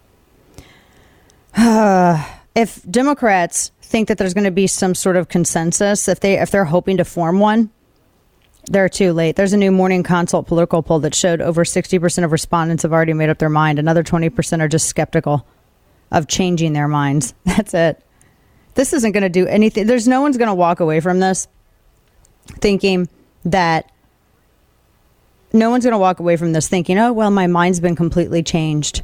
Uh, if Democrats think that there's going to be some sort of consensus, if they if they're hoping to form one, they're too late. There's a new Morning Consult political poll that showed over sixty percent of respondents have already made up their mind. Another twenty percent are just skeptical of changing their minds. That's it. This isn't going to do anything. There's no one's going to walk away from this thinking that no one's going to walk away from this thinking, oh, well, my mind's been completely changed.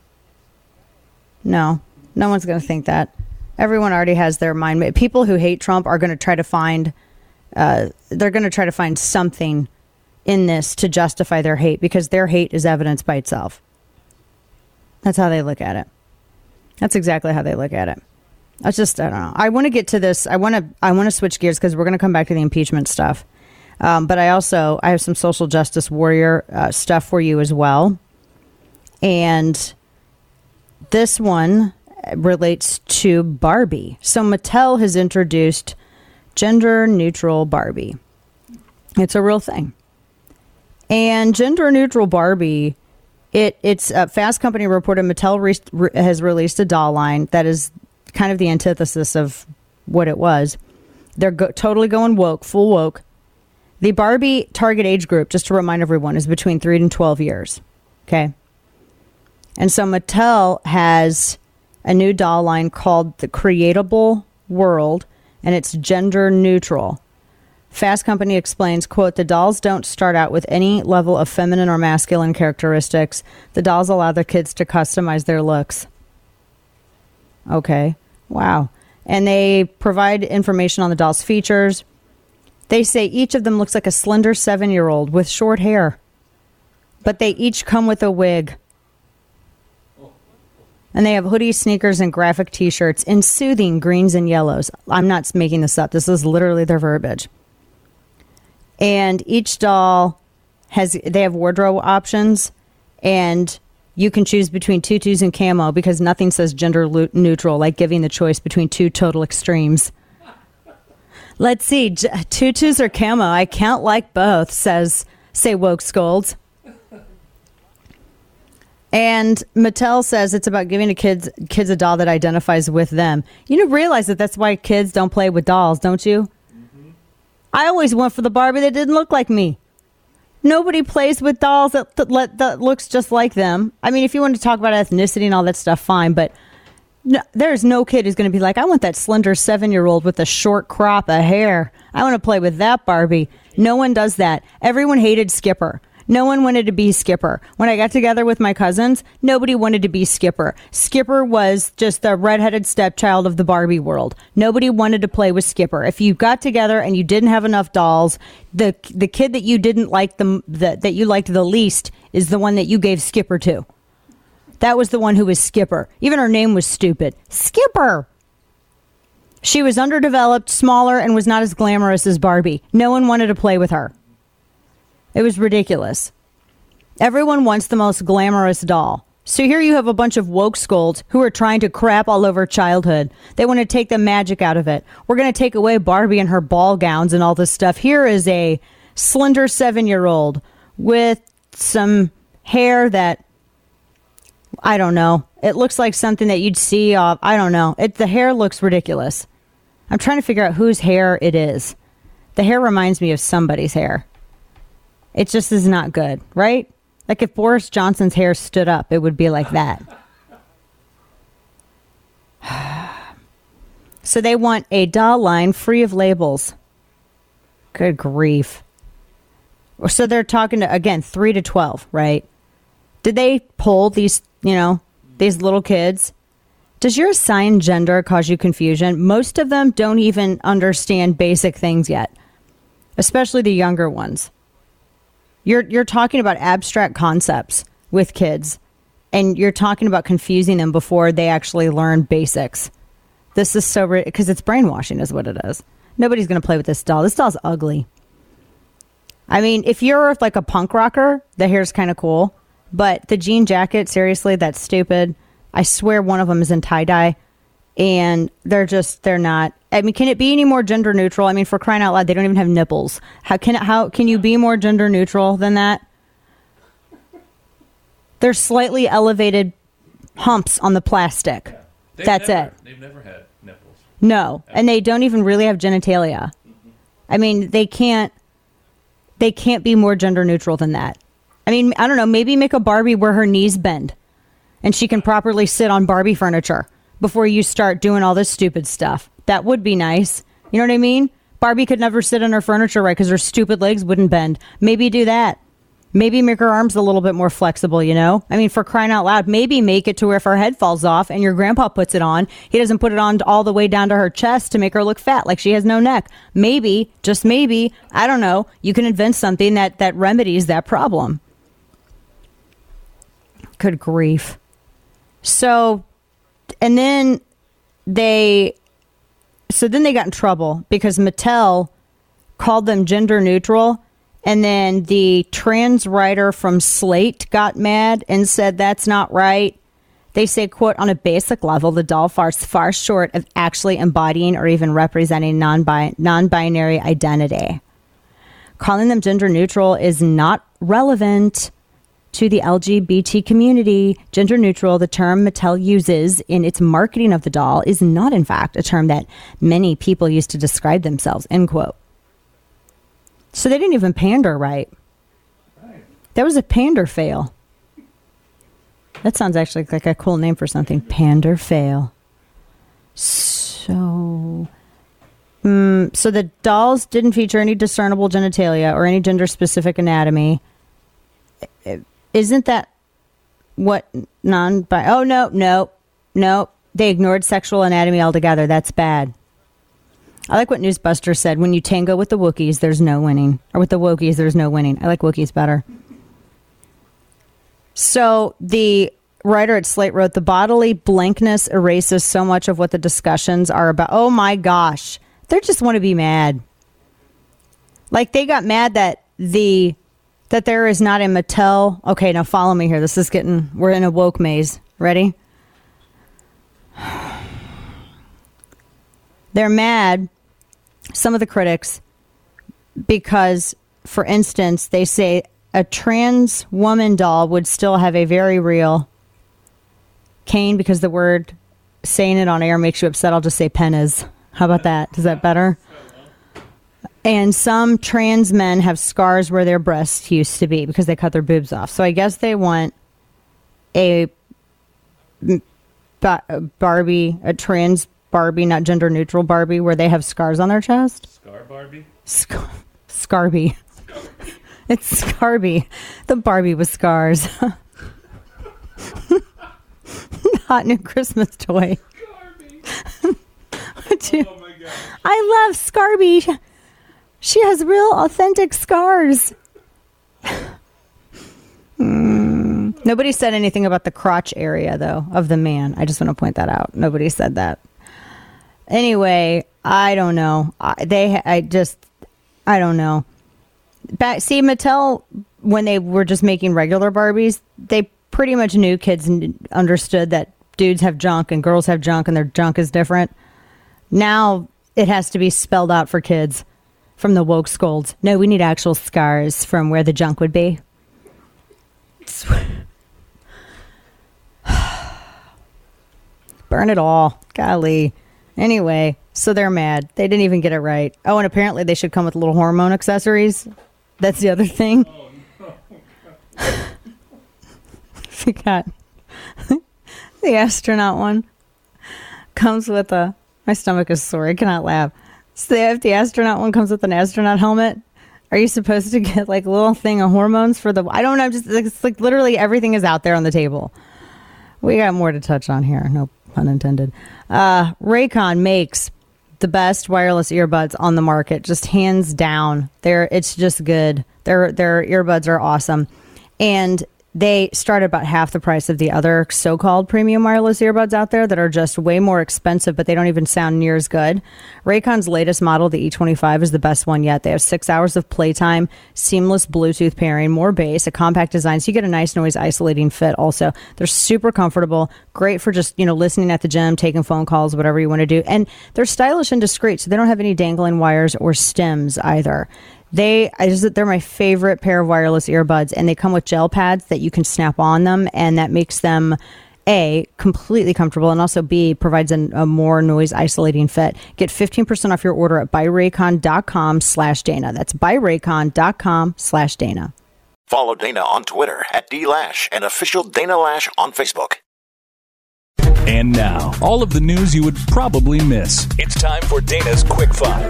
No, no one's going to think that. Everyone already has their mind made. People who hate Trump are going to try to find, uh, they're going to try to find something in this to justify their hate because their hate is evidence by itself. That's how they look at it. That's exactly how they look at it. I just, I don't know. I want to get to this. I want to, I want to switch gears because we're going to come back to the impeachment stuff. Um, but I also, I have some social justice warrior uh, stuff for you as well. And this one relates to Barbie. So Mattel has introduced gender neutral Barbie. It's a real thing. And gender neutral Barbie, it it's uh, Fast Company reported Mattel re- re- has released a doll line that is kind of the antithesis of what it was. They're go- totally going woke, full woke. The Barbie target age group, just to remind everyone, is between three and twelve years. Okay. And so Mattel has a new doll line called the Creatable World. and it's gender neutral. Fast Company explains, quote, the dolls don't start out with any level of feminine or masculine characteristics. The dolls allow the kids to customize their looks. Okay. Wow. And they provide information on the doll's features. They say each of them looks like a slender seven-year-old with short hair. But they each come with a wig. And they have hoodies, sneakers, and graphic T-shirts in soothing greens and yellows. I'm not making this up. This is literally their verbiage. And each doll has, they have wardrobe options, and you can choose between tutus and camo because nothing says gender lo- neutral, like giving the choice between two total extremes. Let's see, j- tutus or camo? I can't like both, says, say woke scolds. And Mattel says it's about giving a kids kids a doll that identifies with them. You know, realize that that's why kids don't play with dolls, don't you? I always went for the Barbie that didn't look like me. Nobody plays with dolls that, that, that looks just like them. I mean, if you want to talk about ethnicity and all that stuff, fine. But no, there's no kid who's going to be like, I want that slender seven-year-old with a short crop of hair. I want to play with that Barbie. No one does that. Everyone hated Skipper. No one wanted to be Skipper. When I got together with my cousins, nobody wanted to be Skipper. Skipper was just the redheaded stepchild of the Barbie world. Nobody wanted to play with Skipper. If you got together and you didn't have enough dolls, the the kid that you didn't like the, the that you liked the least is the one that you gave Skipper to. That was the one who was Skipper. Even her name was stupid. Skipper! She was underdeveloped, smaller, and was not as glamorous as Barbie. No one wanted to play with her. It was ridiculous. Everyone wants the most glamorous doll. So here you have a bunch of woke scolds who are trying to crap all over childhood. They want to take the magic out of it. We're going to take away Barbie and her ball gowns and all this stuff. Here is a slender seven-year-old with some hair that, I don't know. It looks like something that you'd see off. I don't know. It, the hair looks ridiculous. I'm trying to figure out whose hair it is. The hair reminds me of somebody's hair. It just is not good, right? Like if Boris Johnson's hair stood up, it would be like that. So they want a doll line free of labels. Good grief. So they're talking to, again, three to twelve, right? Did they poll these, you know, these little kids? Does your assigned gender cause you confusion? Most of them don't even understand basic things yet, especially the younger ones. You're you're talking about abstract concepts with kids, and you're talking about confusing them before they actually learn basics. This is so because it's brainwashing, is what it is. Nobody's going to play with this doll. This doll's ugly. I mean, if you're like a punk rocker, the hair's kind of cool, but the jean jacket, seriously, that's stupid. I swear one of them is in tie-dye, and they're just they're not. I mean, can it be any more gender neutral? I mean, for crying out loud, they don't even have nipples. How can it, how can you be more gender neutral than that? They're slightly elevated humps on the plastic. Yeah. That's never, it. They've never had nipples. No, and they don't even really have genitalia. Mm-hmm. I mean, they can't. They can't be more gender neutral than that. I mean, I don't know. Maybe make a Barbie where her knees bend, and she can properly sit on Barbie furniture before you start doing all this stupid stuff. That would be nice. You know what I mean? Barbie could never sit on her furniture right because her stupid legs wouldn't bend. Maybe do that. Maybe make her arms a little bit more flexible, you know? I mean, for crying out loud, maybe make it to where if her head falls off and your grandpa puts it on, he doesn't put it on all the way down to her chest to make her look fat like she has no neck. Maybe, just maybe, I don't know, you can invent something that, that remedies that problem. Good grief. So, and then they... So then they got in trouble because Mattel called them gender neutral, and then the trans writer from Slate got mad and said that's not right. They say, quote, on a basic level, the doll falls far short of actually embodying or even representing non-bi- non-binary identity. Calling them gender neutral is not relevant to the L G B T community. Gender neutral, the term Mattel uses in its marketing of the doll, is not, in fact, a term that many people use to describe themselves, end quote. So they didn't even pander right. right. That was a pander fail. That sounds actually like a cool name for something. Pander fail. So Mm, so the dolls didn't feature any discernible genitalia or any gender-specific anatomy. Isn't that what non-bi... Oh, no, no, no. They ignored sexual anatomy altogether. That's bad. I like what Newsbuster said. When you tango with the Wookiees, there's no winning. Or with the Wokies, there's no winning. I like Wookiees better. So the writer at Slate wrote, the bodily blankness erases so much of what the discussions are about. Oh, my gosh. They just want to be mad. Like, they got mad that the that there is not a Mattel. Okay, now follow me here. This is getting, we're in a woke maze. Ready? They're mad, some of the critics, because, for instance, they say a trans woman doll would still have a very real Kane, because the word saying it on air makes you upset. I'll just say penis. How about that? Is that better? And some trans men have scars where their breasts used to be because they cut their boobs off. So I guess they want a Barbie, a trans Barbie, not gender neutral Barbie, where they have scars on their chest. Scar Barbie? Scar- Scarby. It's Scarby. The Barbie with scars. Hot new Christmas toy. Scarby. Oh my God. I love Scarby. She has real authentic scars. mm. Nobody said anything about the crotch area, though, of the man. I just want to point that out. Nobody said that. Anyway, I don't know. I, they, I just, I don't know. Back, see, Mattel, when they were just making regular Barbies, they pretty much knew kids understood that dudes have junk and girls have junk and their junk is different. Now it has to be spelled out for kids from the woke scolds. No, we need actual scars from where the junk would be. Burn it all. Golly. Anyway, so they're mad. They didn't even get it right. Oh, and apparently they should come with little hormone accessories. That's the other thing. Oh, no. Forgot. The astronaut one comes with a... My stomach is sore. I cannot laugh. So if the astronaut one comes with an astronaut helmet, are you supposed to get like a little thing of hormones for the... I don't know. Just it's like literally everything is out there on the table. We got more to touch on here. No pun intended. Uh, Raycon makes the best wireless earbuds on the market, just hands down. They're it's just good. Their their earbuds are awesome, and they start about half the price of the other so-called premium wireless earbuds out there that are just way more expensive, but they don't even sound near as good. Raycon's latest model, the E twenty-five, is the best one yet. They have six hours of playtime, seamless Bluetooth pairing, more bass, a compact design, so you get a nice noise isolating fit also. They're super comfortable, great for just, you know, listening at the gym, taking phone calls, whatever you want to do. And they're stylish and discreet, so they don't have any dangling wires or stems either. They, I just, they're my favorite pair of wireless earbuds, and they come with gel pads that you can snap on them, and that makes them, A, completely comfortable, and also B, provides an, a more noise isolating fit. Get fifteen percent off your order at buyraycon.com slash Dana. That's buyraycon.com slash Dana. Follow Dana on Twitter at D Lash and official Dana Lash on Facebook. And now, all of the news you would probably miss. It's time for Dana's Quick Five.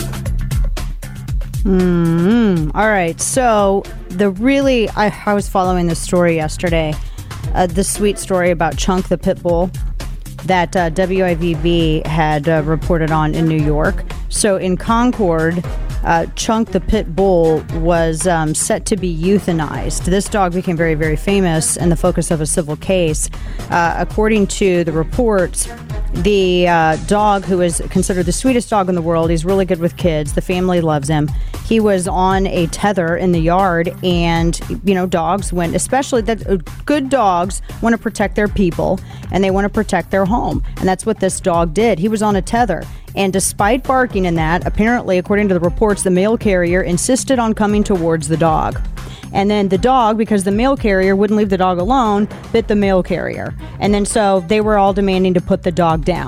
Mm-hmm. All right. So the really, I, I was following this story yesterday, uh, the sweet story about Chunk the Pit Bull that uh, W I V B had uh, reported on in New York. So in Concord, uh, Chunk the Pit Bull was um, set to be euthanized. This dog became very, very famous and the focus of a civil case. Uh, according to the reports, the uh, dog, who is considered the sweetest dog in the world, he's really good with kids. The family loves him. He was on a tether in the yard, and, you know, dogs, when, especially that uh, good dogs want to protect their people and they want to protect their home. And that's what this dog did. He was on a tether. And despite barking in that, apparently, according to the reports, the mail carrier insisted on coming towards the dog. And then the dog, because the mail carrier wouldn't leave the dog alone, bit the mail carrier. And then so they were all demanding to put the dog down.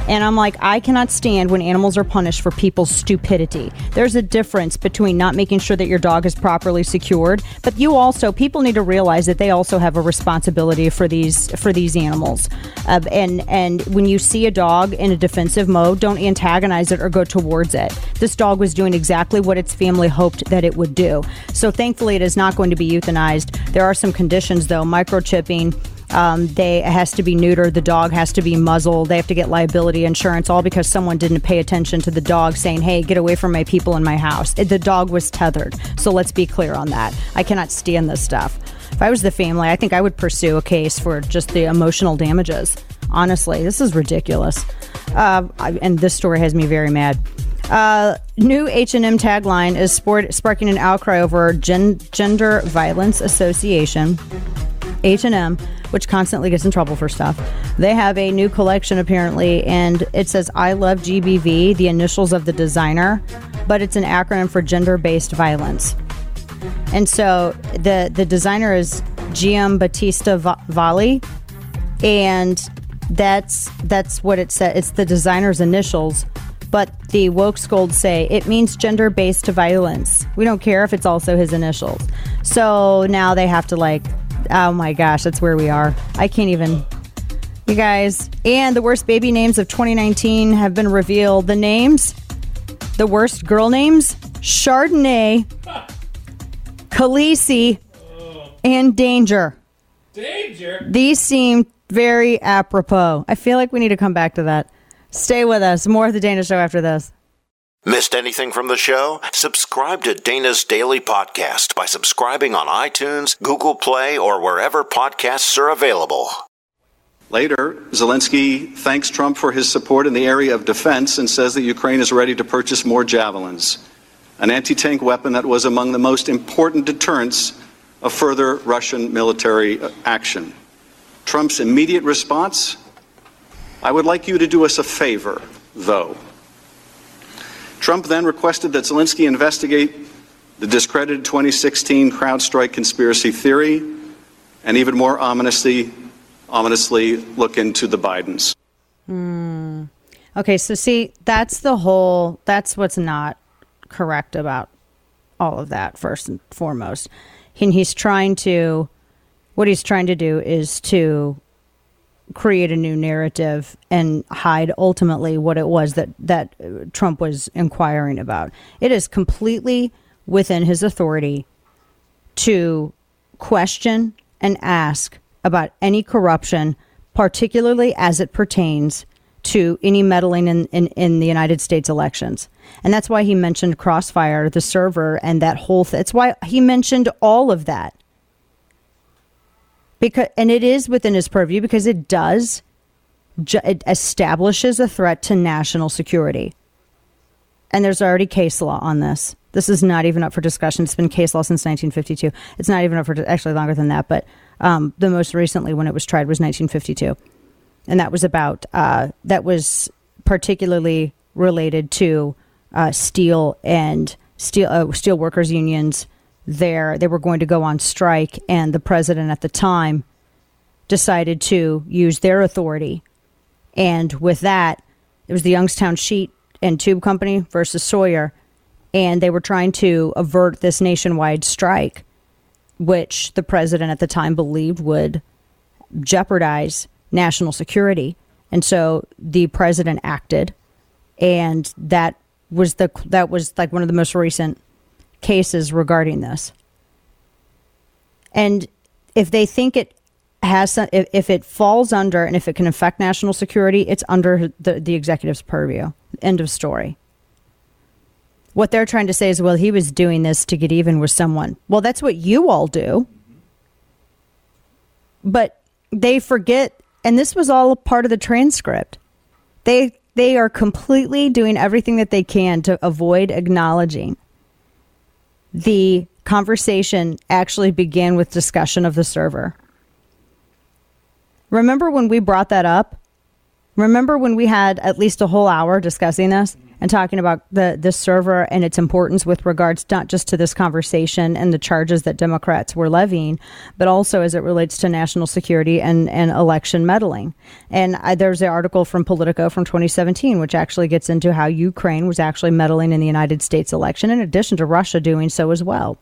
And I'm like, I cannot stand when animals are punished for people's stupidity. There's a difference between not making sure that your dog is properly secured, but you also, people need to realize that they also have a responsibility for these for these animals. Uh, and and when you see a dog in a defensive mode, don't antagonize it or go towards it. This dog was doing exactly what its family hoped that it would do. So thankfully, it is not going to be euthanized. There are some conditions, though. Microchipping. Um, they it has to be neutered. The dog has to be muzzled. They have to get liability insurance, all because someone didn't pay attention to the dog saying, hey, get away from my people in my house. It, the dog was tethered. So let's be clear on that. I cannot stand this stuff. If I was the family, I think I would pursue a case for just the emotional damages. Honestly, this is ridiculous. Uh, I, and this story has me very mad. Uh, new H and M tagline is sport, sparking an outcry over Gen- Gender Violence Association. H and M, which constantly gets in trouble for stuff. They have a new collection apparently, and it says I love G B V, the initials of the designer, but it's an acronym for gender-based violence. And so the the designer is Giambattista Valli, and that's that's what it said. It's the designer's initials, but the woke scolds say it means gender-based violence. We don't care if it's also his initials. So now they have to like, oh my gosh, that's where we are. I can't even, you guys. And the worst baby names of twenty nineteen have been revealed. The names, the worst girl names, Chardonnay, Khaleesi, and Danger. Danger? These seem very apropos. I feel like we need to come back to that. Stay with us. More of the Dana Show after this. Missed anything from the show? Subscribe to Dana's Daily Podcast by subscribing on iTunes, Google Play, or wherever podcasts are available. Later, Zelensky thanks Trump for his support in the area of defense and says that Ukraine is ready to purchase more Javelins, an anti-tank weapon that was among the most important deterrents of further Russian military action. Trump's immediate response? I would like you to do us a favor, though. Trump then requested that Zelensky investigate the discredited twenty sixteen CrowdStrike conspiracy theory and even more ominously, ominously look into the Bidens. Mm. Okay, so see, that's the whole, that's what's not correct about all of that, first and foremost. And he's trying to, what he's trying to do is to create a new narrative and hide ultimately what it was that, that Trump was inquiring about. It is completely within his authority to question and ask about any corruption, particularly as it pertains to any meddling in, in, in the United States elections. And that's why he mentioned Crossfire, the server, and that whole thing. That's why he mentioned all of that. Because, and it is within his purview because it does, ju- it establishes a threat to national security. And there's already case law on this. This is not even up for discussion. It's been case law since nineteen fifty-two. It's not even up for, actually longer than that, but um, the most recently when it was tried was nineteen fifty-two. And that was about, uh, that was particularly related to uh, steel and steel, uh, steel workers unions. There, they were going to go on strike, and the president at the time decided to use their authority. And with that, it was the Youngstown Sheet and Tube Company versus Sawyer, and they were trying to avert this nationwide strike, which the president at the time believed would jeopardize national security. And so the president acted, and that was the that was like one of the most recent cases regarding this. And if they think it has some, if, if it falls under and if it can affect national security, it's under the, the executive's purview. End of story. What they're trying to say is, well, he was doing this to get even with someone. Well, that's what you all do. But they forget, and this was all a part of the transcript. They they are completely doing everything that they can to avoid acknowledging the conversation actually began with discussion of the server. Remember when we brought that up? Remember when we had at least a whole hour discussing this? and talking about the, the server and its importance with regards not just to this conversation and the charges that Democrats were levying, but also as it relates to national security and, and election meddling. And I, there's an article from Politico from twenty seventeen, which actually gets into how Ukraine was actually meddling in the United States election, in addition to Russia doing so as well.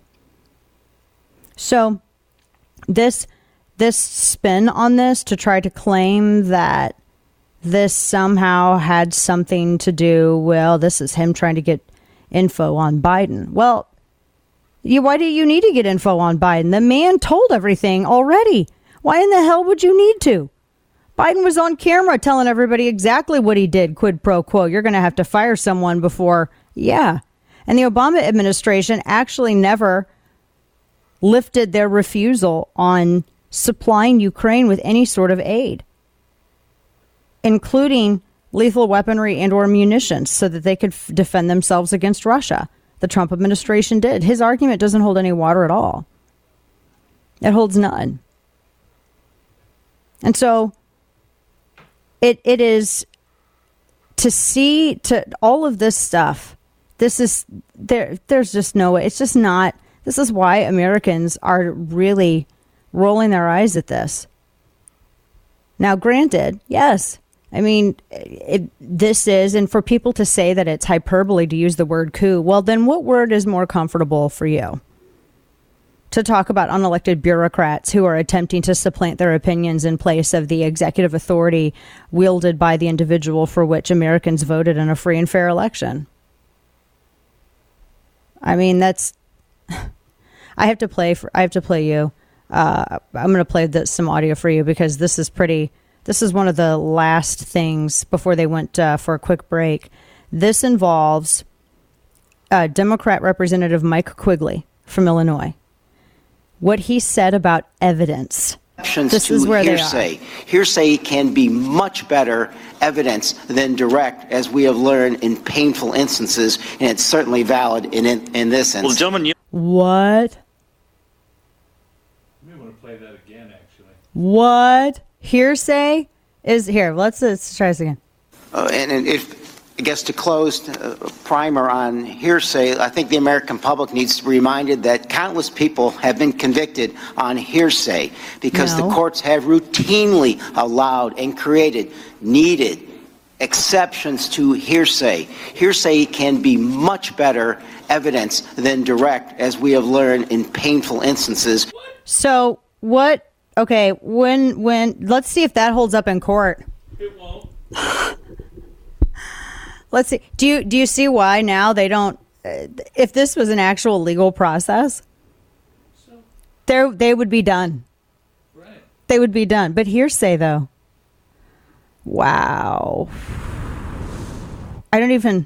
So this this spin on this to try to claim that this somehow had something to do, well, this is him trying to get info on Biden. Well, you, why do you need to get info on Biden? The man told everything already. Why in the hell would you need to? Biden was on camera telling everybody exactly what he did, quid pro quo. You're going to have to fire someone before, yeah. And the Obama administration actually never lifted their refusal on supplying Ukraine with any sort of aid, including lethal weaponry and or munitions so that they could f- defend themselves against Russia. The Trump administration did. His argument doesn't hold any water at all. It holds none. And so it it is to see to all of this stuff. This is there. There's just no way. It's just not. This is why Americans are really rolling their eyes at this. Now, granted, yes. I mean, it, this is, and for people to say that it's hyperbole to use the word coup, well, then what word is more comfortable for you? To talk about unelected bureaucrats who are attempting to supplant their opinions in place of the executive authority wielded by the individual for which Americans voted in a free and fair election. I mean, that's, I have to play for, I have to play you. Uh, I'm going to play this, some audio for you because this is pretty, this is one of the last things before they went uh, for a quick break. This involves uh, Democrat Representative Mike Quigley from Illinois. What he said about evidence. This to is where hearsay. they are. Hearsay can be much better evidence than direct, as we have learned in painful instances, and it's certainly valid in in, in this instance. Well, gentlemen, you- what? You may want to play that again, actually. What? Hearsay is here. Let's, let's try this again. Uh, and, and if I guess to close, uh, primer on hearsay, I think the American public needs to be reminded that countless people have been convicted on hearsay because No. the courts have routinely allowed and created needed exceptions to hearsay. Hearsay can be much better evidence than direct, as we have learned in painful instances. So what? Okay, when when let's see if that holds up in court. It won't. Let's see. Do you do you see why now they don't? Uh, if this was an actual legal process, they they would be done. Right. They would be done. But hearsay, though. Wow. I don't even.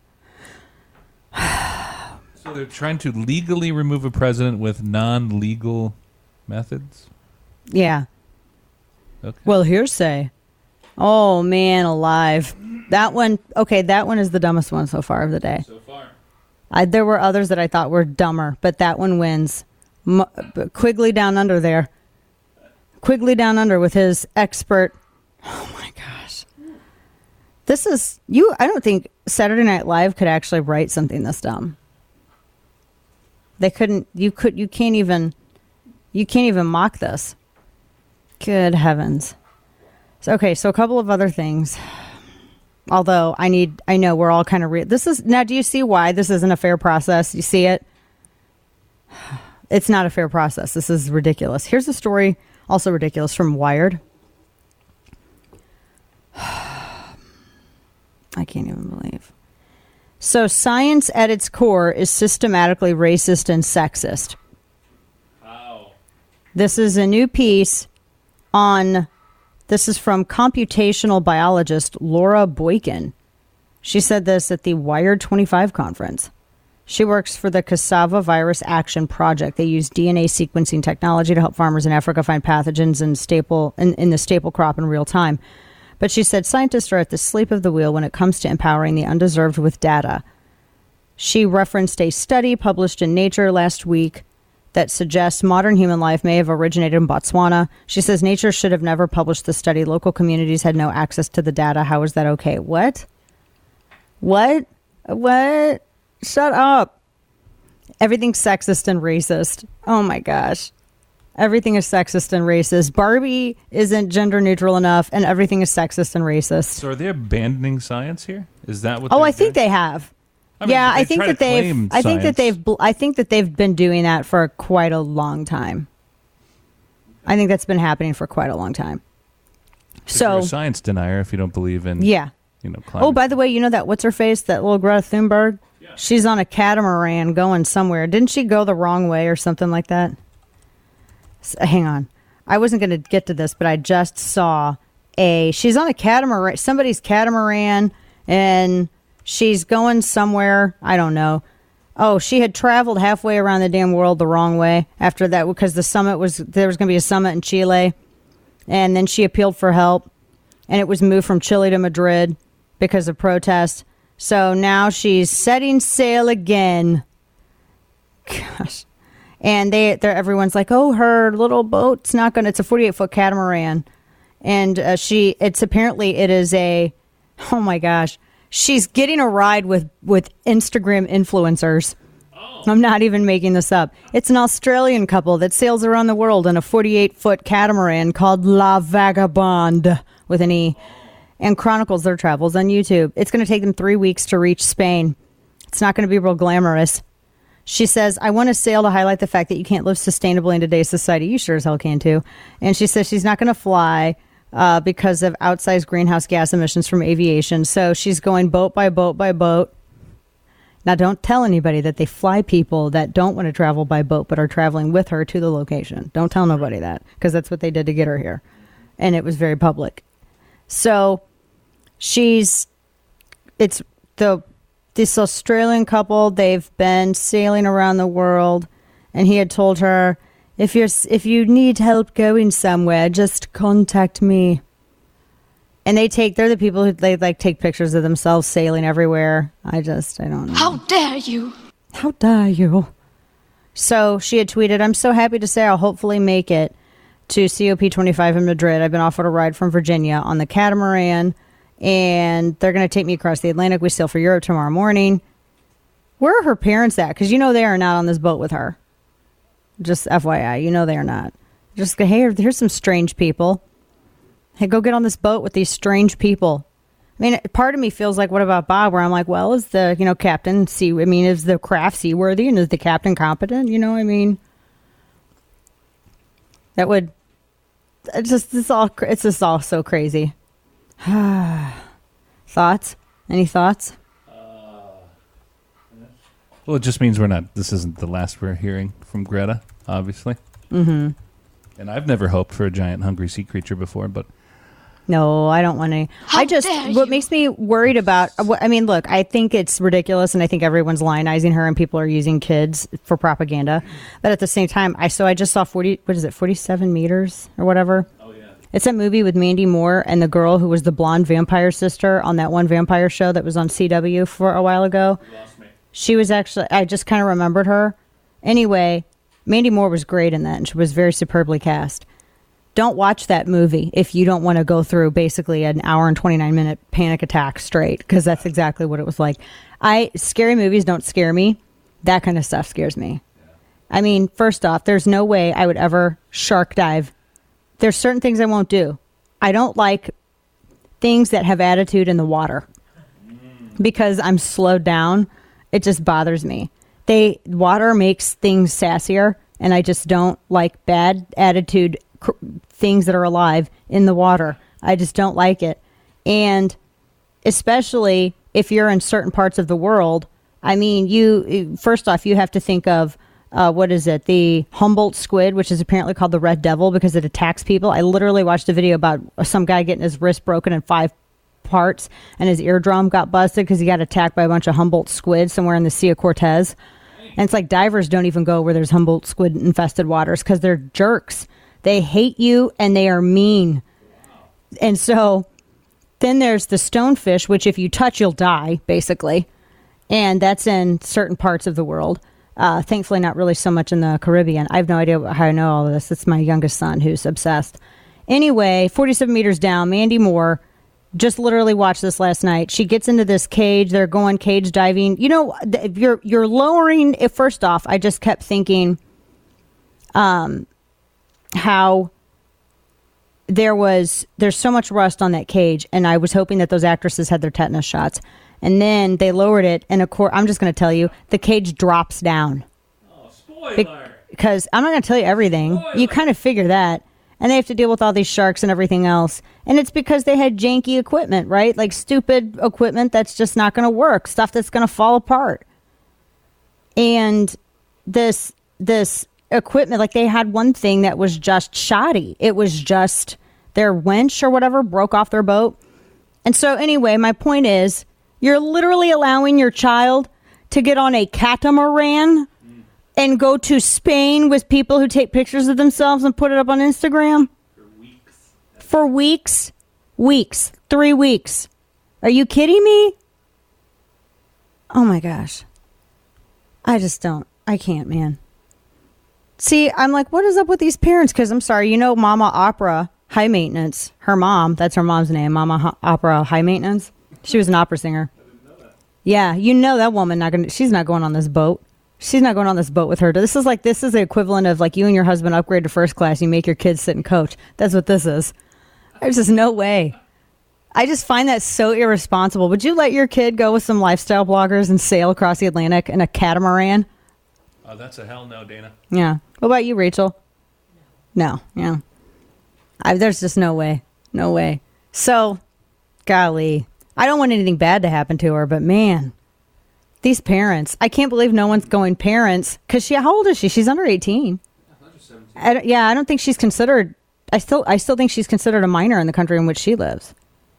So they're trying to legally remove a president with non-legal methods? Yeah. Okay. Well, hearsay. Oh, man, alive. That one, okay, that one is the dumbest one so far of the day. So far. I, there were others that I thought were dumber, but that one wins. M- Quigley down under there. Quigley down under with his expert. Oh, my gosh. This is, you. I don't think Saturday Night Live could actually write something this dumb. They couldn't, you could, you can't even, you can't even mock this. Good heavens. So, okay, so a couple of other things. Although I need, I know we're all kind of, re- this is, now do you see why this isn't a fair process? You see it? It's not a fair process. This is ridiculous. Here's a story, also ridiculous, from Wired. I can't even believe. So science at its core is systematically racist and sexist. How? This is a new piece on, this is from computational biologist Laura Boykin. She said this at the Wired twenty-five conference. She works for the Cassava Virus Action Project. They use D N A sequencing technology to help farmers in Africa find pathogens in, staple, in, in the staple crop in real time. But she said scientists are at the sleep of the wheel when it comes to empowering the undeserved with data. She referenced a study published in Nature last week that suggests modern human life may have originated in Botswana. She says Nature should have never published the study. Local communities had no access to the data. How is that okay? What? What? What? Shut up. Everything's sexist and racist. Oh my gosh. Everything is sexist and racist. Barbie isn't gender neutral enough, and everything is sexist and racist. So are they abandoning science here? Is that what? Oh, they're I think doing? they have. I mean, yeah, they I think try that to they've. claim I think that science. they've. bl- I think that they've been doing that for quite a long time. I think that's been happening for quite a long time. 'Cause So you're a science denier if you don't believe in. yeah. You know. Climate. Oh, by the way, you know that what's her face? That little Greta Thunberg. Yeah. She's on a catamaran going somewhere. Didn't she go the wrong way or something like that? S- hang on. I wasn't going to get to this, but I just saw a. She's on a catamaran. Somebody's catamaran, and she's going somewhere. I don't know. Oh, she had traveled halfway around the damn world the wrong way after that because the summit was there was going to be a summit in Chile, and then she appealed for help, and it was moved from Chile to Madrid because of protests. So now she's setting sail again. Gosh. And they, they're, everyone's like, oh, her little boat's not going to, it's a forty-eight foot catamaran. And uh, she, it's apparently, it is a, oh my gosh, she's getting a ride with, with Instagram influencers. Oh. I'm not even making this up. It's an Australian couple that sails around the world in a forty-eight foot catamaran called La Vagabonde with an E, and chronicles their travels on YouTube. It's going to take them three weeks to reach Spain. It's not going to be real glamorous. She says, I want to sail to highlight the fact that you can't live sustainably in today's society. You sure as hell can too. And she says she's not going to fly uh, because of outsized greenhouse gas emissions from aviation. So she's going boat by boat by boat. Now, don't tell anybody that they fly people that don't want to travel by boat but are traveling with her to the location. Don't tell nobody that, because that's what they did to get her here. And it was very public. So she's, it's the... this Australian couple, they've been sailing around the world, and he had told her, if you're if you need help going somewhere, just contact me. And they take they're the people who they like take pictures of themselves sailing everywhere. I just I don't know. How dare you? How dare you? So she had tweeted, I'm so happy to say I'll hopefully make it to C O P twenty-five in Madrid. I've been offered a ride from Virginia on the catamaran, and they're going to take me across the Atlantic. We sail for Europe tomorrow morning. Where are her parents at? Because you know they are not on this boat with her. Just F Y I, you know they are not. Just go, hey, here's some strange people. Hey, go get on this boat with these strange people. I mean, part of me feels like, what about Bob? Where I'm like, well, is the, you know, captain sea, I mean, is the craft seaworthy, and is the captain competent? You know, I mean, that would, it's just, it's all, it's just all so crazy. Thoughts? Any thoughts? Well, it just means we're not, this isn't the last we're hearing from Greta, obviously. Mm-hmm. And I've never hoped for a giant hungry sea creature before, but No, I don't want to. I just, what makes me worried about, I mean, look, I think it's ridiculous, and I think everyone's lionizing her, and people are using kids for propaganda. But at the same time, I so I just saw forty, what is it, forty-seven meters or whatever? Oh, yeah. It's a movie with Mandy Moore and the girl who was the blonde vampire sister on that one vampire show that was on C W for a while ago. You lost me. She was actually, I just kind of remembered her. Anyway, Mandy Moore was great in that, and she was very superbly cast. Don't watch that movie if you don't want to go through basically an hour and twenty-nine minute panic attack straight, because that's exactly what it was like. I scary movies don't scare me. That kind of stuff scares me. I mean, first off, there's no way I would ever shark dive. There's certain things I won't do. I don't like things that have attitude in the water because I'm slowed down. It just bothers me. They water makes things sassier, and I just don't like bad attitude cr- things that are alive in the water. I just don't like it. And especially if you're in certain parts of the world, I mean, you first off, you have to think of uh, what is it? The Humboldt squid, which is apparently called the red devil because it attacks people. I literally watched a video about some guy getting his wrist broken in five parts, and his eardrum got busted because he got attacked by a bunch of Humboldt squid somewhere in the Sea of Cortez. And it's like divers don't even go where there's Humboldt squid infested waters because they're jerks. They hate you and they are mean. And so then there's the stonefish, which if you touch, you'll die, basically. And that's in certain parts of the world. Uh, thankfully, not really so much in the Caribbean. I have no idea how I know all of this. It's my youngest son who's obsessed. Anyway, forty-seven meters down, Mandy Moore Just literally watched this last night. She gets into this cage. They're going cage diving. You know, you're you're lowering it. First off, I just kept thinking um, how there was there's so much rust on that cage, and I was hoping that those actresses had their tetanus shots. And then they lowered it, and of course, I'm just going to tell you, the cage drops down. Oh, spoiler! Because I'm not going to tell you everything. Spoiler. You kind of figure that. And they have to deal with all these sharks and everything else. And it's because they had janky equipment, right? Like stupid equipment that's just not going to work. Stuff that's going to fall apart. And this this equipment, like they had one thing that was just shoddy. It was just their winch or whatever broke off their boat. And so anyway, my point is, you're literally allowing your child to get on a catamaran and go to Spain with people who take pictures of themselves and put it up on Instagram? For weeks. For weeks? Weeks. Three weeks. Are you kidding me? Oh my gosh. I just don't. I can't, man. See, I'm like, what is up with these parents? Because I'm sorry, you know Mama Opera High Maintenance. Her mom, that's her mom's name, Mama Opera High Maintenance. She was an opera singer. I didn't know that. Yeah, you know that woman not gonna. She's not going on this boat. She's not going on this boat with her. This is like this is the equivalent of like you and your husband upgrade to first class. You make your kids sit and coach. That's what this is. There's just no way. I just find that so irresponsible. Would you let your kid go with some lifestyle bloggers and sail across the Atlantic in a catamaran? Oh, that's a hell no, Dana. Yeah. What about you, Rachel? No. Yeah. I, there's just no way. No way. So, golly. I don't want anything bad to happen to her, but man, these parents. I can't believe no one's going parents. Because she, how old is she? She's under eighteen. I, yeah, I don't think she's considered. I still, I still think she's considered a minor in the country in which she lives.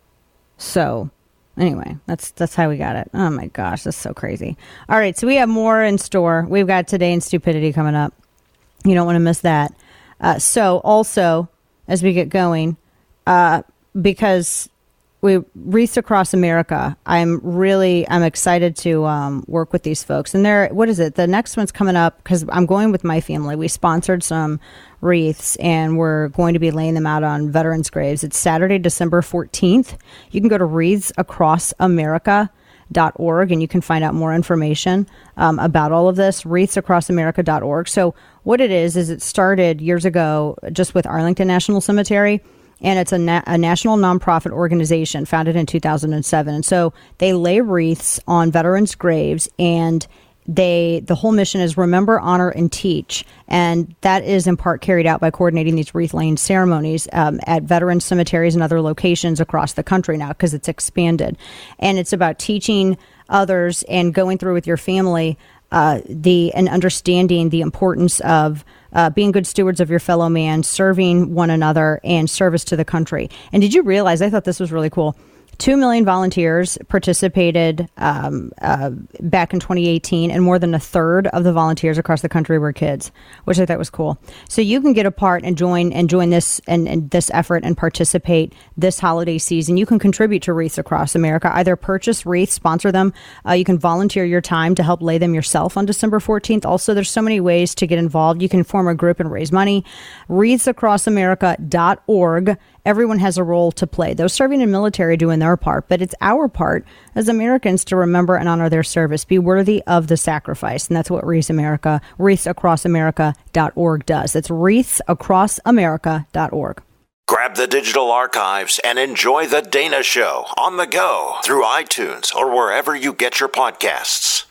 So, anyway, that's that's how we got it. Oh my gosh, that's so crazy. All right, so we have more in store. We've got Today in Stupidity coming up. You don't want to miss that. Uh, so, also, as we get going, uh, because we Wreaths Across America, I'm really I'm excited to um, work with these folks. And they're, what is it? The next one's coming up because I'm going with my family. We sponsored some wreaths and we're going to be laying them out on veterans' graves. It's Saturday, December fourteenth. You can go to wreaths across america dot org and you can find out more information um, about all of this, wreaths across america dot org. So what it is, is it started years ago just with Arlington National Cemetery. And it's a, na- a national nonprofit organization founded in two thousand seven. And so they lay wreaths on veterans' graves, and they the whole mission is remember, honor, and teach. And that is in part carried out by coordinating these wreath laying ceremonies um, at veteran cemeteries and other locations across the country now because it's expanded. And it's about teaching others and going through with your family uh, the and understanding the importance of Uh, being good stewards of your fellow man, serving one another, and service to the country. And did you realize, I thought this was really cool, two million volunteers participated um, uh, back in twenty eighteen, and more than a third of the volunteers across the country were kids, which I thought was cool. So you can get a part and join and join this and, and this effort and participate this holiday season. You can contribute to Wreaths Across America, either purchase wreaths, sponsor them. Uh, you can volunteer your time to help lay them yourself on December fourteenth. Also, there's so many ways to get involved. You can form a group and raise money. wreaths across america dot org. Everyone has a role to play. Those serving in military doing their part, but it's our part as Americans to remember and honor their service, be worthy of the sacrifice. And that's what Wreaths America, wreaths across america dot org does. It's wreaths across america dot org. Grab the digital archives and enjoy The Dana Show on the go through iTunes or wherever you get your podcasts.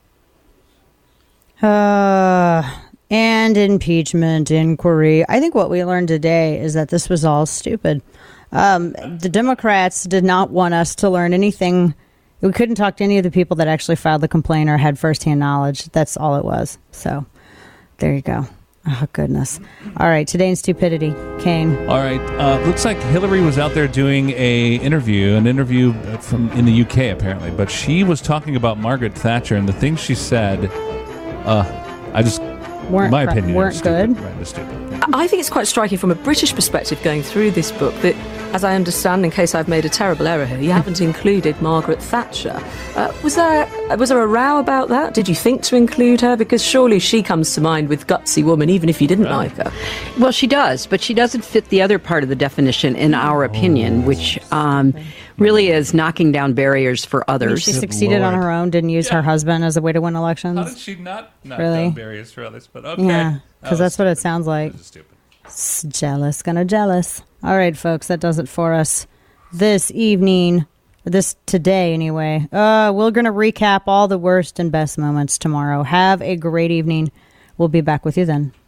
Uh... And impeachment inquiry. I think what we learned today is that this was all stupid. Um, the Democrats did not want us to learn anything. We couldn't talk to any of the people that actually filed the complaint or had firsthand knowledge. That's all it was. So there you go. Oh, goodness. All right. Today in Stupidity, Kane. All right. Uh, looks like Hillary was out there doing a interview, an interview from in the U K, apparently. But she was talking about Margaret Thatcher, and the things she said, uh, I just... Weren't, my opinion weren't good. Right, it's stupid. I think it's quite striking from a British perspective going through this book that, as I understand, in case I've made a terrible error here, you haven't included Margaret Thatcher. Uh, was there was there a row about that? Did you think to include her? Because surely she comes to mind with gutsy woman, even if you didn't like her. Well, she does, but she doesn't fit the other part of the definition, in our opinion, which um, really is knocking down barriers for I mean, others. she succeeded on her own, didn't use her husband as a way to win elections. How did she not knock Really? down barriers for others? But okay. Yeah, because That that's what it sounds like. S- Jealous, gonna jealous. All right, folks, that does it for us this evening. This today, anyway. Uh, we're gonna recap all the worst and best moments tomorrow. Have a great evening. We'll be back with you then.